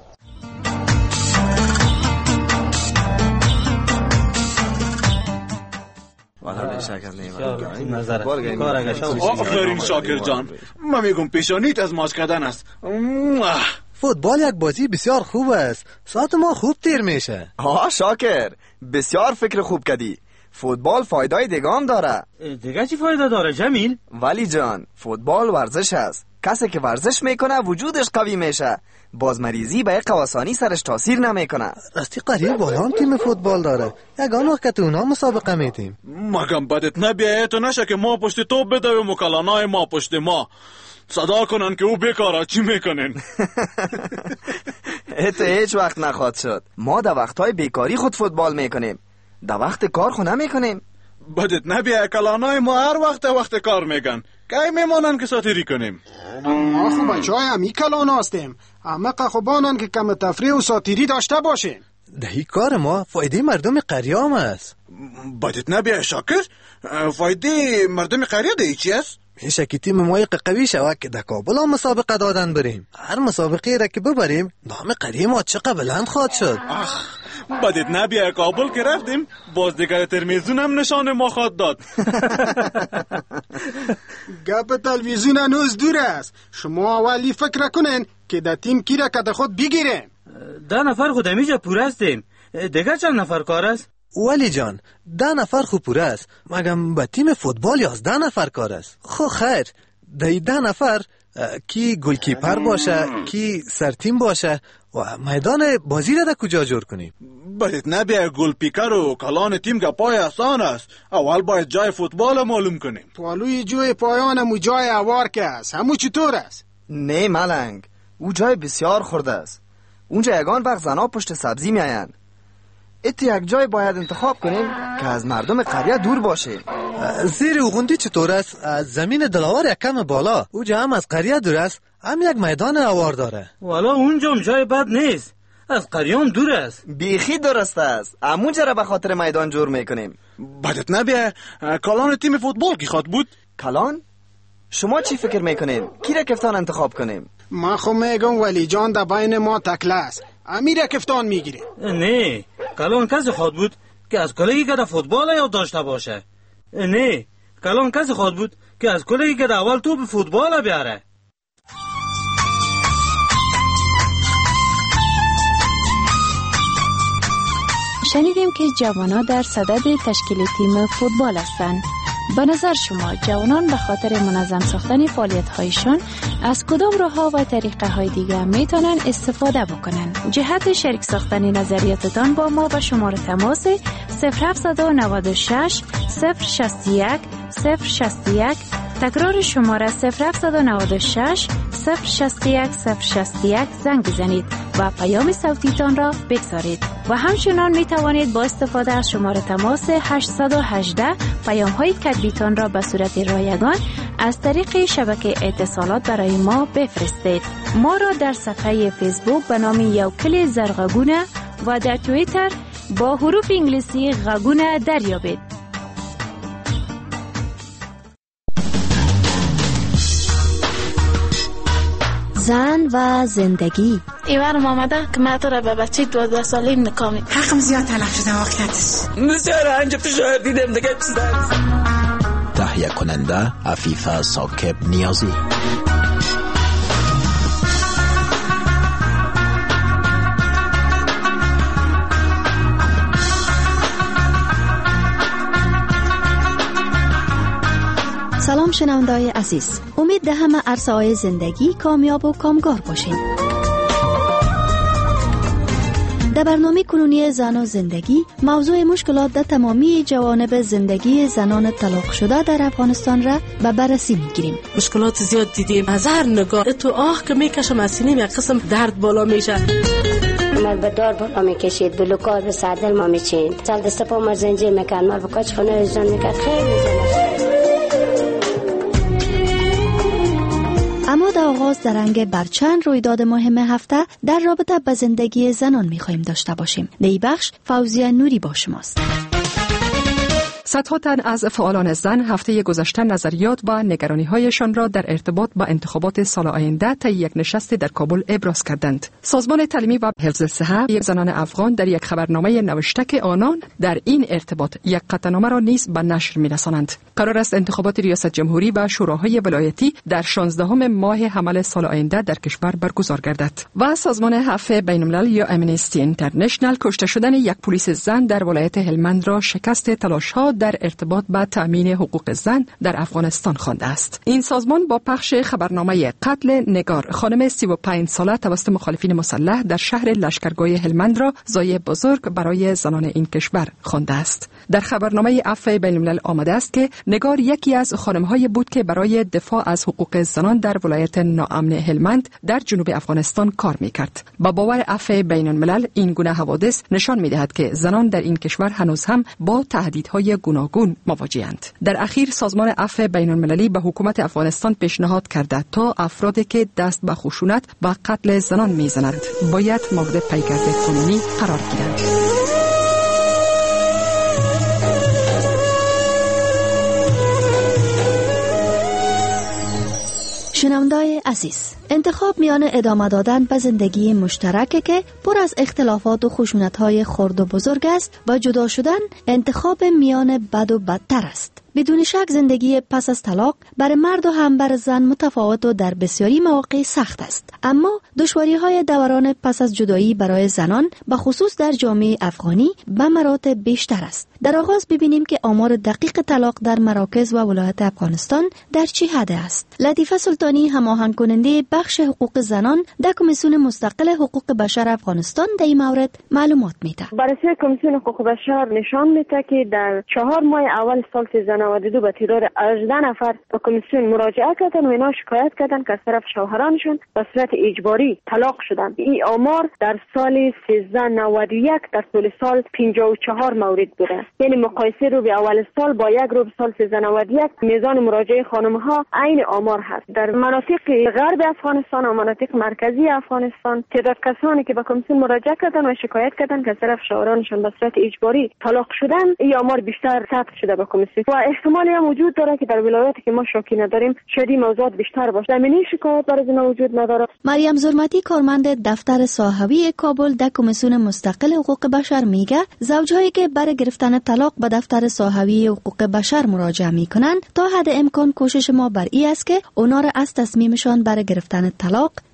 آفرین شاکر جان. من میگم پیشانیت از ماچ کردن است. فوتبال یک بازی بسیار خوب است. ساعت ما خوب تیر میشه. ها شاکر بسیار فکر خوب کردی. فوتبال فایده دیگه هم داره. دیگه چی فایده داره جمیل؟ ولی جان فوتبال ورزش است. کسی که ورزش میکنه وجودش قوی میشه. بازمریضی به قواسانی سرش تاثیر نمیکنه. راستی قریب بالا هم تیم فوتبال داره. یگان وقت تو اونا مسابقه میتیم. مگم بدت نبیه تو نشه که ما پشت توپ بدویم و کلانای ما پشت ما صدا کنن که او بیکاره چی میکنن. ات هیچ وقت نخواد شد. ما در وقتهای بیکاری خود فوتبال میکنیم. در وقت کار خود نمیکنیم. بدت نبیه کلانای ما هر وقت وقت کار میگن. کی میمونن که ساتیری کنیم؟ ما خو بچه های همی کلان هستیم. همه قخوبانن که کم تفریح و ساتیری داشته باشیم. دهی کار ما فایده مردم قریه هم است. بدت نبیه شاکر؟ فایده مردم قریه ده چی است؟ میشه که تیم ما یک قوی شوه که در کابل هم مسابقه دادن بریم. هر مسابقه را که ببریم نام قریه ما چقدر بلند خواهد شد. آخ بدت نبیه کابل که رفتیم باز دیگر تلویزیون هم نشان ما خواد داد. گپ تلویزیون هنوز دور است. شما اولی فکر کنین که در تیم کی را که در خود بگیریم. ده نفر خود همیجا پور هستیم. دیگر چند نفر کار است؟ ولی جان ده نفر خوب پور است. مگم به تیم فوتبال یازده نفر کار است. خو خیر ده ده نفر کی گلکیپر باشه کی سرتیم باشه و میدان بازی را در کجا جور کنیم؟ بدت نبیه گل پیکر و کلان تیم که پای آسان است. اول باید جای فوتبال معلوم کنیم. پالوی جوی پایان مو جای اوار که است. همو چطور است؟ نه ملنگ او جای بسیار خورده است. اونجا یگان وقت زنا پشت سبزی میاین. ات یک جای باید انتخاب کنیم که از مردم قریه دور باشه. زیر اوغندی چطور است؟ از زمین دلاور یک کم بالا. اوجا هم از قریه دور است. هم یک میدان اوار داره. والا اونجا هم جای بد نیست. از قریه هم دور است. بیخی درست است. امونجا را به خاطر میدان جور میکنیم. بدت نبیه کلان تیم فوتبال کی خواد بود؟ کلان؟ شما چی فکر میکنین؟ کی را کفتان انتخاب کنیم؟ من خو میگم ولی جان در بین ما تکله است. امیر کفتان میگیره. نه کلان کسی خواد بود که از کلگی که در فوتبال یاد داشته باشه. نه کلان کسی خواد بود که از کلگی که در اول توپ فوتبال بیاره. شنیدیم که جوانا در صدد تشکیل تیم فوتبال هستند. به نظر شما جوانان به خاطر منظم ساختن فعالیت‌هایشان از کدام راه‌ها و طریقه‌های دیگر میتونن استفاده بکنن؟ جهت شریک ساختن نظریاتتان با ما به شماره تماس صفر هفت نه شش صفر شصت و یک صفر شصت و یک، تکرار شماره صفر هفت نه شش صفر شصت و یک صفر شصت و یک زنگ بزنید و پیام صوتیتان را بگذارید. و همچنان می توانید با استفاده از شماره تماس هشت یک هشت پیام های کتبیتان را به صورت رایگان از طریق شبکه اتصالات برای ما بفرستید. ما را در صفحه فیسبوک به نام یوکل زرغگونه و در توییتر با حروف انگلیسی غگونه دریابید. زن و زندگی. ایوانم آمده که من تو را به بچه دوازده سالیم نکامی. حقم زیاد تلف شده واقعیت است. بسیار انجا تو شاید دیدم دیگه چیز است. تهیه کننده عفیفه ثاقب نیازی. سلام شنونده‌های عزیز، امید در همه عرصه‌های زندگی کامیاب و کامگار باشین. در برنامه کنونی زن و زندگی موضوع مشکلات در تمامی جوانب زندگی زنان طلاق شده در افغانستان را به بررسی میگیریم. مشکلات زیاد دیدیم، از هر نگاه تو آه که میکشم از سینیم یک قسم درد بالا میشه. مال به دار بالا میکشید، بلوکات به سردل ما میچین، سال دست پا ما زنجیر میکن، ما به کاچ خونه رجان میکن، خیلی زنه. اما در آغاز در رنگ برچند رویداد مهم هفته در رابطه با زندگی زنان می‌خواهیم داشته باشیم. در این بخش فوزیه نوری با شماست. صدها تن از فعالان زن هفته گذشته نظریات و نگرانی‌هایشان را در ارتباط با انتخابات سال آینده طی یک نشست در کابل ابراز کردند. سازمان تعلیمی و حفظ صحت زنان افغان در یک خبرنامه نوشته که آنان در این ارتباط یک قطعنامه را نیز به نشر می‌رسانند. قرار است انتخابات ریاست جمهوری و شوراهای ولایتی در شانزدهم ماه حمل سال آینده در کشور برگزار گردد. و سازمان عفو بین‌الملل یا امنستی اینترنشنال کشته شدن یک پلیس زن در ولایت هلمند را شکست تلاش‌ها در ارتباط با تأمین حقوق زن در افغانستان خوانده است. این سازمان با پخش خبرنامه قتل نگار خانم سی و پنج ساله توسط مخالفین مسلح در شهر لشکرگاه هلمند را ضایع بزرگ برای زنان این کشور خوانده است. در خبرنامه عفو بین‌الملل آمده است که نگار یکی از خانم‌های بود که برای دفاع از حقوق زنان در ولایت ناامن هلمند در جنوب افغانستان کار می‌کرد. با باور عفو بین‌الملل این گونه حوادث نشان می‌دهد که زنان در این کشور هنوز هم با تهدیدهای گوناگون مواجه‌اند. در اخیر سازمان عفو بین‌المللی به حکومت افغانستان پیشنهاد کرده تا افرادی که دست به خشونت و قتل زنان می‌زنند باید مورد پیگرد قانونی قرار گیرند. شنونده‌های عزیز، انتخاب میان ادامه دادن به زندگی مشترک که پر از اختلافات و خشونت‌های خرد و بزرگ است و جدا شدن انتخاب میان بد و بدتر است. بدون شک زندگی پس از طلاق برای مرد و هم برای زن متفاوت و در بسیاری مواقع سخت است. اما دشواری‌های دوران پس از جدایی برای زنان به خصوص در جامعه افغانی به مراتب بیشتر است. در آغاز ببینیم که آمار دقیق طلاق در مراکز و ولایت افغانستان در چه حد است. لطیفه سلطانی هماهنگ کننده بخش حقوق زنان در کمیسیون مستقل حقوق بشر افغانستان در این مورد معلومات میده. بررسی کمیسیون حقوق بشر نشان میده که در چهار ماه اول سال سیزده نود و دو به تعداد هجده نفر به کمیسیون مراجعه کردن و اینا شکایت کردن که از طرف شوهرانشون به صورت اجباری طلاق شدن. این آمار در سال سیزده نود و یک در طول سال پنجاه و چهار مورد بوده. یعنی مقایسه رو به اول سال با یک رو به سال سیزده نود و یک میزان مراجعه خانم ها عین آمار هست. در مناطق غرب افغانستان و مناطق مرکزی افغانستان تعداد کسانی که به کمیسیون مراجعه کردن و شکایت کردن که از طرف شوهرانشون به صورت اجباری طلاق شدن، این آمار بیشتر ثبت شده به کمیسیون و احتمالی هم وجود داره که در ولایاتی که ما شاکی نداریم شاید این موضوعات بیشتر باشه. زمینه شکایت برای اینا وجود نداره. مریم ظلمتی کارمند دفتر ساحوی کابل در کمیسیون مستقل حقوق بشر میگه زوجهایی که برای گرفتن طلاق به دفتر ساحوی حقوق بشر مراجعه میکنن تا حد امکان کوشش ما بر این است که اونا را از تصمیمشان برای گرفتن طلاق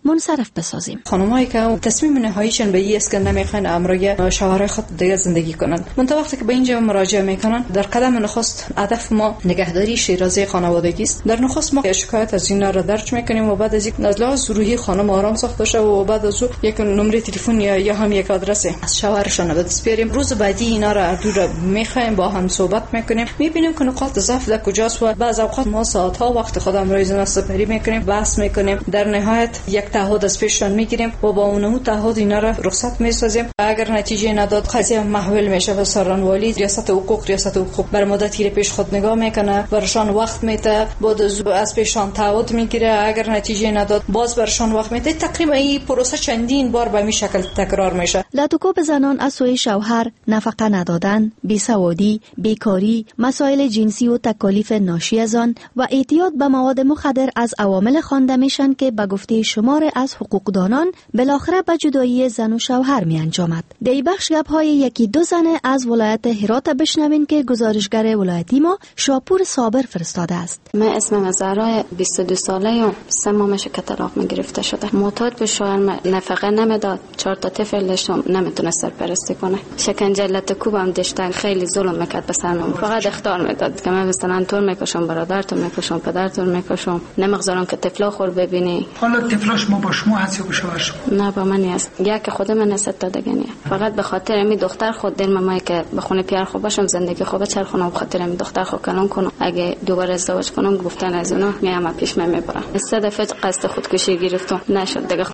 منصرف بسازیم. خانمایی که تصمیم نهاییشون به این است که نمیخوان امروی شوهرای خود دیگه زندگی کنن، منتها وقتی که به اینجا مراجعه میکنن، در قدم نخست هدف ما نگهداری شیرازه خانوادگی است. در نخست ما شکایت از اینا را درج میکنیم و بعد از یک از لحاظ روحی خانم آرام ساخته شه و بعد از او یک نمره تلفن یا یا هم یک آدرس از شوهرشون به دست بیاریم. روز بعدی اینا را اردو را میخوایم با هم صحبت میکنیم، میبینیم که نقاط ضعف در کجاست و بعض اوقات ما ساعت ها وقت خودم رای زن سپری میکنیم، بحث میکنیم، در نهایت یک تعهد از پیششون میگیریم و با اونمو تعهد اینا را رخصت میسازیم. اگر نتیجه نداد قضیه محول میشه به سرانوالی. ریاست حقوق ریاست حقوق بر مدتی پیش خود نگاه میکنه، برشان وقت میده، بعد از پیشان تعهد میگیره. اگر نتیجه نداد باز برشان وقت میده. تقریبا این پروسه چندین بار به این شکل تکرار میشه. لطوکوب زنان از سوی شوهر، نفقه ندادن، بیسوادی، بیکاری، مسائل جنسی و تکالیف ناشی از آن و اعتیاد به مواد مخدر از عوامل خوانده میشن که به گفته شمار از حقوقدانان بالاخره به جدایی زن و شوهر می انجامد. دی بخش گپ های یکی دو زن از ولایت هرات بشنوین که گزارشگر ولایتی ما شاپور صابر فرستاده است. من اسمم زهرا، بیست و دو ساله ام، سه ماه میشه که طلاق می گرفته شده. معتاد به شوهرم نفقه نمیداد، چهار تا طفل داشتم، نمیتونه سرپرستی کنه. شکنجه لطوکوبم داشتن، خیلی ظلم میکرد به سرم. فقط اختار میداد که من مثلا تو میکشم، برادرتو میکشم، پدرتو میکشم، نمیگذارم که طفلا خور ببینی. حالا طفلاش ما با شما هست یا با شوهرش؟ نه با من نیست، یا که خود من است دادگانیه. فقط به خاطر می دختر خود دل مامای که به خونه پیار خوب باشم، زندگی خوب چرخونم، به خاطر می دختر خود کلام کنم. اگه دوباره ازدواج کنم گفتن از اونها میام پیش من میبرم. سه دفعه قصد خودکشی گرفتم، نشد دیگه.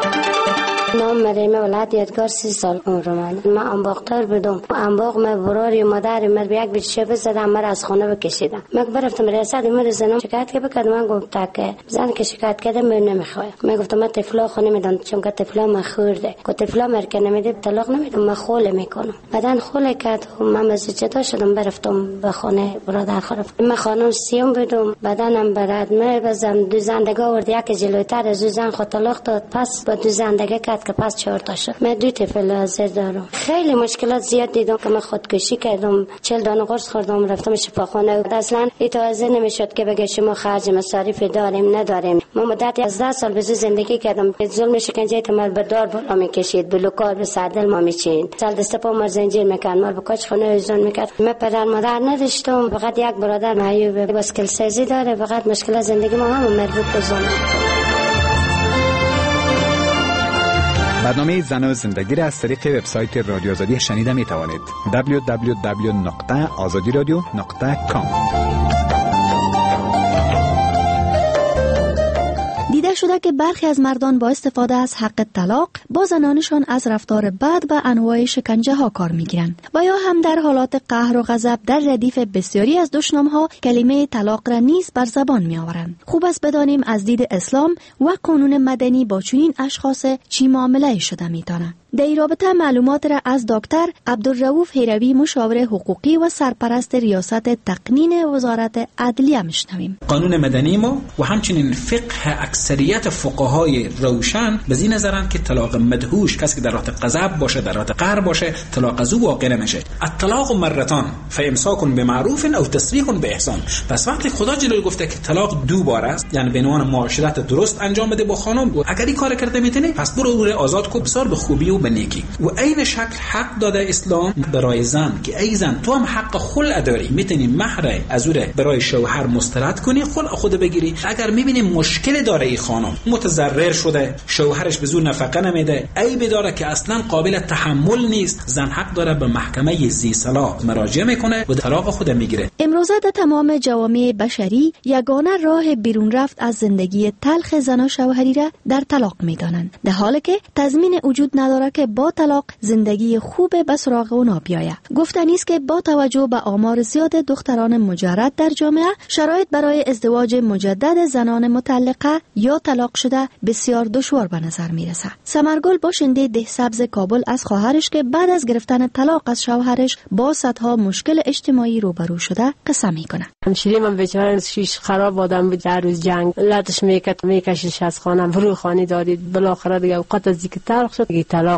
نام مریم ولایت یادگار سی سال عمر من. من انباختار بودم. انباغ من براری مادر من به یک بیچه بزدم، مرا از خانه بکشیدم. من برفتم ریاست امور زنان شکایت که بکرد. من گفتم که زن که شکایت کرده من نمیخوام. من گفتم من طفلا خونه میدم چون که طفلا من خورده. که طفلا مرکه نمیده طلاق نمیدم، من خول میکنم. بعدن خول کرد من از جدا شدم، برفتم به خانه برادر خورم. من خانم سیوم بودم. بعدنم برات من بزم دو زندگی آورد، یک جلوتر از دو زن خود طلاق داد، پس با دو زندگی کرد که پس چهار تا شد. من دو طفل حاضر دارم. خیلی مشکلات زیاد دیدم که من خودکشی کردم، چهل دانه قرص خوردم، رفتم شفاخانه. اصلا ایتازه نمیشد که بگه شما خرج مصارف داریم نداریم. ما مدت از ده سال به زندگی کردم. ظلم شکنجه تمر به دار بالا میکشید، بلوکار به سردل ما میچین، سال دست پا ما زنجیر میکرد، ما به کاج خونه زون میکرد. من پدر مادر نداشتم، فقط یک برادر معیوب بسکل سازی داره. فقط مشکل زندگی ما هم مربوط به ظلم. برنامه زن و زندگی را از طریق وبسایت رادیو آزادی شنیده می توانید. دبلیو دبلیو دبلیو نقطه آزادی رادیو نقطه کام. دیده شده که برخی از مردان با استفاده از حق طلاق با زنانشان از رفتار بد و انواع شکنجه ها کار میگیرند و یا هم در حالات قهر و غضب در ردیف بسیاری از دشنام ها کلمه طلاق را نیز بر زبان می آورند. خوب است بدانیم از دید اسلام و قانون مدنی با چنین اشخاص چی معامله شده میتونه. در این رابطه معلومات را از دکتر عبدالرؤوف هیروی، مشاور حقوقی و سرپرست ریاست تقنین وزارت عدلیه میشنویم. قانون مدنی ما و همچنین فقه اکثریت فقهای روشن به این نظرند که طلاق مدهوش، کسی که در حالت غضب باشه، در حالت قهر باشه، طلاق از او واقع نمیشه. الطلاق مرتان فامساک بمعروف او تسریح باحسان. پس وقتی خدا جلال گفته که طلاق دو بار است، یعنی به عنوان معاشرت درست انجام بده با خانم، و اگر این کار کرده میتونه پس برو او آزاد کو، بسیار به خوبی و به نیکی. و عین شکل حق داده اسلام برای زن که ای زن تو هم حق خلع داری، میتونی مهر از او برای شوهر مسترد کنی، خلع خود بگیری. اگر میبینی مشکل داره این خانم، متضرر شده، شوهرش به زور نفقه نمیده، عیب داره که اصلا قابل تحمل نیست، زن حق داره به محکمه ذی صلاح مراجعه میکنه و طلاق خود میگیره. امروزه در تمام جوامع بشری یگانه راه بیرون رفت از زندگی تلخ زن و شوهری را در طلاق میدانند، در حالی که تضمین وجود نداره که با طلاق زندگی خوب به سراغ اونا بیاید. گفتنی است که با توجه به آمار زیاد دختران مجرد در جامعه، شرایط برای ازدواج مجدد زنان مطلقه یا طلاق شده بسیار دشوار به نظر میرسه. سمرگل باشنده ده سبز کابل از خواهرش که بعد از گرفتن طلاق از شوهرش با صدها مشکل اجتماعی روبرو شده قصه میکنه. همشیری من بیچاره شیش خراب آدم بود، در روز جنگ لاتش میکرد، میکشیدش از خانم، فرو خانی دادید، بالاخره دیگه اوقات از دیگه طلاق شد، دیگه طلاق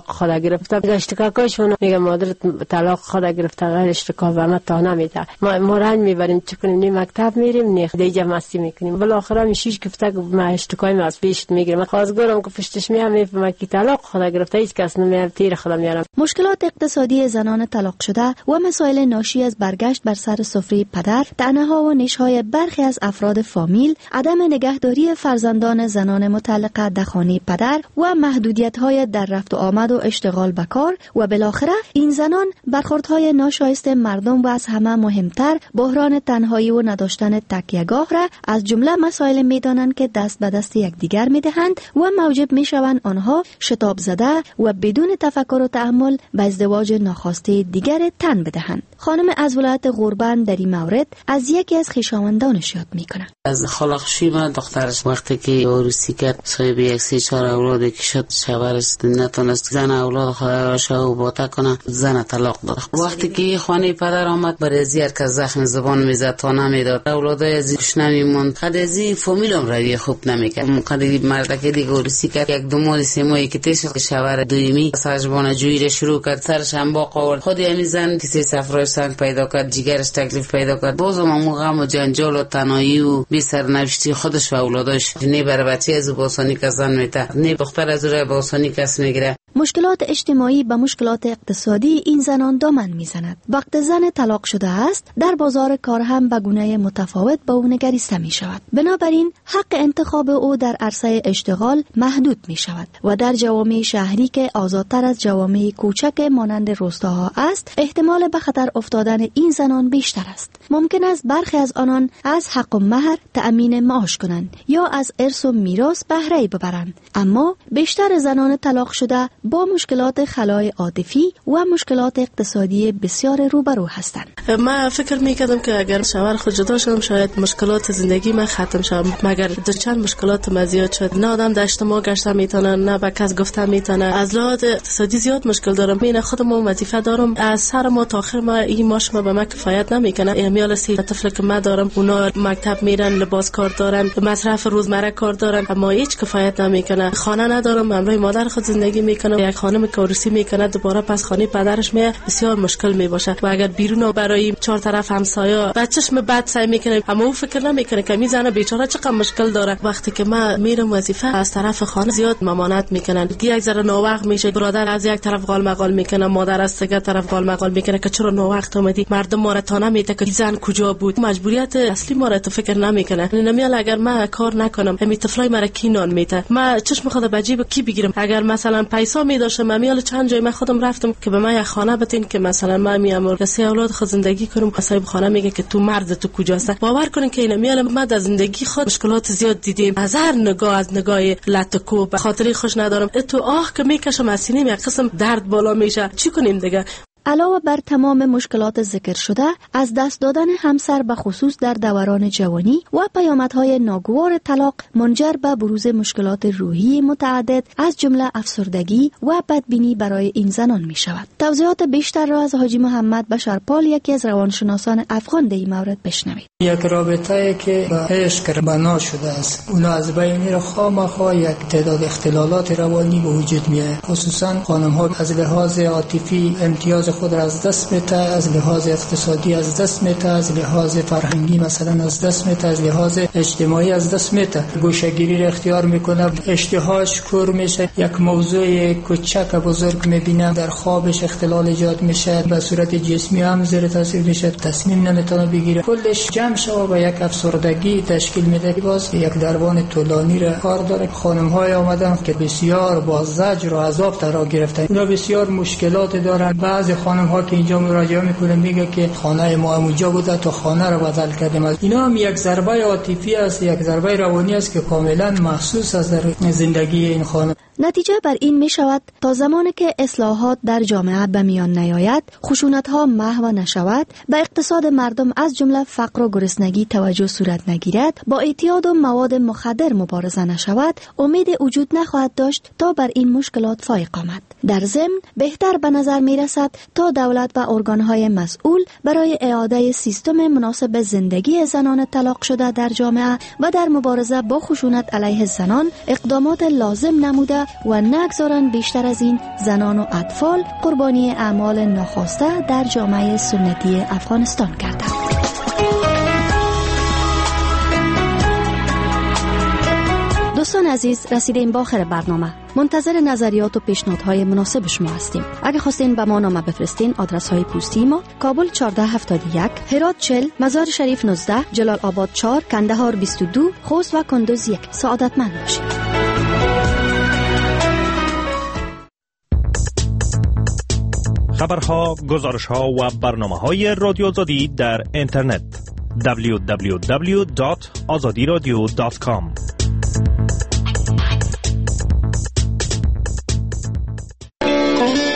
طلاق خود گرفته. اشتکاکاشون میگه مادر طلاق خود گرفته غیر اشتکا و ما تا نمیده. ما مرنج میبریم چه کنیم؟ نی مکتب میریم نی دیگه مستی میکنیم. بالاخره میشیش گفته ما اشتکای ما از پیش میگیریم. خواستگارم که پشتش میام میفهمه که طلاق خود گرفته هیچ کس نمیاره تیر خودم میارم. مشکلات اقتصادی زنان طلاق شده و مسائل ناشی از برگشت بر سر سفره پدر، طعنه‌ها و نیش‌های برخی از افراد فامیل، عدم نگهداری فرزندان زنان متعلقه در خانه پدر و محدودیت‌های در رفت و آمد و اشتغال به کار و بالاخره این زنان برخوردهای ناشایسته مردم و از همه مهمتر بحران تنهایی و نداشتن تکیه‌گاه را از جمله مسائل می‌دانند که دست به دست یکدیگر می‌دهند و موجب می‌شوند آنها شتاب زده و بدون تفکر و تأمل به ازدواج ناخواسته دیگر تن بدهند. خانم از ولایت غربن در این مورد از یکی از خویشاوندانش یاد می‌کند. از خلقشوی من دخترش وقتی که عروسی کرد صاحب یک سه چهار اولادی که شد شوهرش نتونست زن اولاد خودش رو باتا کنه زن طلاق داد. وقتی که خانه پدر آمد برای زیار که زخم زبان میزد تا نمیداد اولادای از گوش نمیموند. خود از این فامیلم روی خوب نمیکرد. قدری مرد که دیگه عروسی کرد یک دو ماه سه ماهی که تیش شوهر دویمی سرجبان جویی شروع کرد سرش هم با قول خود همین زن کسی سفرش سنگ پیدا کرد جیگرش تکلیف پیدا کرد بازم همون غم و جنجال و تنهایی و بی سرنوشتی خودش و اولادش نه بر بچه از باسانی کسان میته نه دختر از روی باسانی کس میگیره. مشکلات اجتماعی به مشکلات اقتصادی این زنان دامن میزند. وقت زن طلاق شده است در بازار کار هم به گونه متفاوت به او نگریسته می شود. بنابراین حق انتخاب او در عرصه اشتغال محدود می شود و در جوامع شهری که آزادتر از جوامع کوچک مانند روستاها است احتمال به خطر افتادن این زنان بیشتر است. ممکن است برخی از آنان از حق و مهر تأمین معاش کنند یا از ارث و میراث بهره ببرند، اما بیشتر زنان طلاق شده با مشکلات خلای عاطفی و مشکلات اقتصادی بسیار روبرو هستند. من فکر میکردم که اگر شوهر خود جدا شدم شاید مشکلات زندگی من ختم شد، مگر در چند مشکلات من زیاد شد. نه آدم در اجتماع گشته میتونه، نه به کس گفته میتونه. از لحاظ اقتصادی زیاد مشکل دارم. من خودم وظیفه دارم، از سر ما تا آخر ما این ماش ما به من کفایت نمیکنه. امیال سی طفل که من دارم اونا مکتب میرن، لباس کار دارن، مصرف روزمره کار دارن، اما هیچ کفایت نمیکنه. خانه ندارم، همراه مادر خود زندگی میکنم. یک خانم که عروسی میکنه دوباره پس خانه پدرش میه بسیار مشکل میباشه و اگر بیرون برای چهار طرف همسایه بچه‌ش بعد سعی میکنه، اما او فکر نمیکنه که میزنه بیچاره چقدر مشکل داره. وقتی که من میرم وظیفه از طرف خانه زیاد ممانعت میکنن. یک ذره ناوقت میشه، برادر از یک طرف قال مقال میکنه، مادر از دیگه طرف قال مقال میکنه که چرا ناوقت اومدی. مردم ما را تا نمیته که زن کجا بود. مجبوریت اصلی ما را تو فکر نمیکنه. نمیال اگر من کار نکنم همین طفلای مرا کی نان میته، من چشم خود به جیب کی بگیرم. اگر مثلا پیسا میداشم من چند جای من خودم رفتم که به من یک خانه بتین که مثلا من میام که سه اولاد خود زندگی کنم، صاحب خانه میگه که تو مرد تو کجاست. باور کنین که اینا میال من در زندگی خود مشکلات زیاد دیدیم. از هر نگاه از نگاه لطکو به خاطری خوش ندارم. تو آه که میکشم از سینه یک قسم درد بالا میشه. چی کنیم دیگه؟ علاوه بر تمام مشکلات ذکر شده، از دست دادن همسر به خصوص در دوران جوانی و پیامدهای ناگوار طلاق منجر به بروز مشکلات روحی متعدد از جمله افسردگی و بدبینی برای این زنان می شود. توضیحات بیشتر را از حاجی محمد بشرپال یکی از روانشناسان افغان در این مورد بشنوید. یک رابطه که با عشق بنا شده است، اون از بین میره، خامخا یک تعداد اختلالات روانی به وجود میاد. خصوصا خانم ها از لحاظ عاطفی امتیاز خود را از دست میته، از لحاظ اقتصادی از دست میته، از لحاظ فرهنگی مثلا از دست میته، از لحاظ اجتماعی از دست میته. گوشه‌گیری را اختیار میکنه، اشتهاش کور میشه، یک موضوع کوچک بزرگ میبینه، در خوابش اختلال ایجاد میشه، به صورت جسمی هم زیر تاثیر میشه، تصمیم نمیتونه بگیره، کلش جمع شده و یک افسردگی تشکیل میده. باز یک دربان طولانی را کار داره. خانم های آمدن که بسیار با زجر و عذاب ترا گرفتن، اونا بسیار مشکلات دارن. بعضی خانم ها که اینجا مراجعه میکنه میگه که خانه ما اونجا بوده تو خانه رو بدل کردیم. اینا هم یک ضربه عاطفی است، یک ضربه روانی است که کاملا محسوس است در زندگی این خانم. نتیجه بر این می شود تا زمانی که اصلاحات در جامعه به میان نیاید، خشونت ها محو نشود، به اقتصاد مردم از جمله فقر و گرسنگی توجه صورت نگیرد، با اعتیاد و مواد مخدر مبارزه نشود، امید وجود نخواهد داشت تا بر این مشکلات فائق آمد. در ضمن بهتر به نظر می رسد تا دولت و ارگانهای مسئول برای اعاده سیستم مناسب زندگی زنان طلاق شده در جامعه و در مبارزه با خشونت علیه زنان اقدامات لازم نموده و نگذارند بیشتر از این زنان و اطفال قربانی اعمال ناخواسته در جامعه سنتی افغانستان گردند. دوستان عزیز، رسیدیم به آخر برنامه. منتظر نظریات و پیشنهادهای مناسب شما هستیم. اگه خواستین به ما نامه بفرستین، آدرس های پستی ما: کابل چهارده هفتاد و یک، هرات چهل، مزار شریف نوزده، جلال آباد چهار، کندهار بیست و دو، خوست و کندوز یک. سعادتمند باشید. خبرها، گزارشها و برنامه‌های رادیو آزادی در اینترنت: دبلیو دبلیو دبلیو دات آزادی رادیو دات کام. Thank you.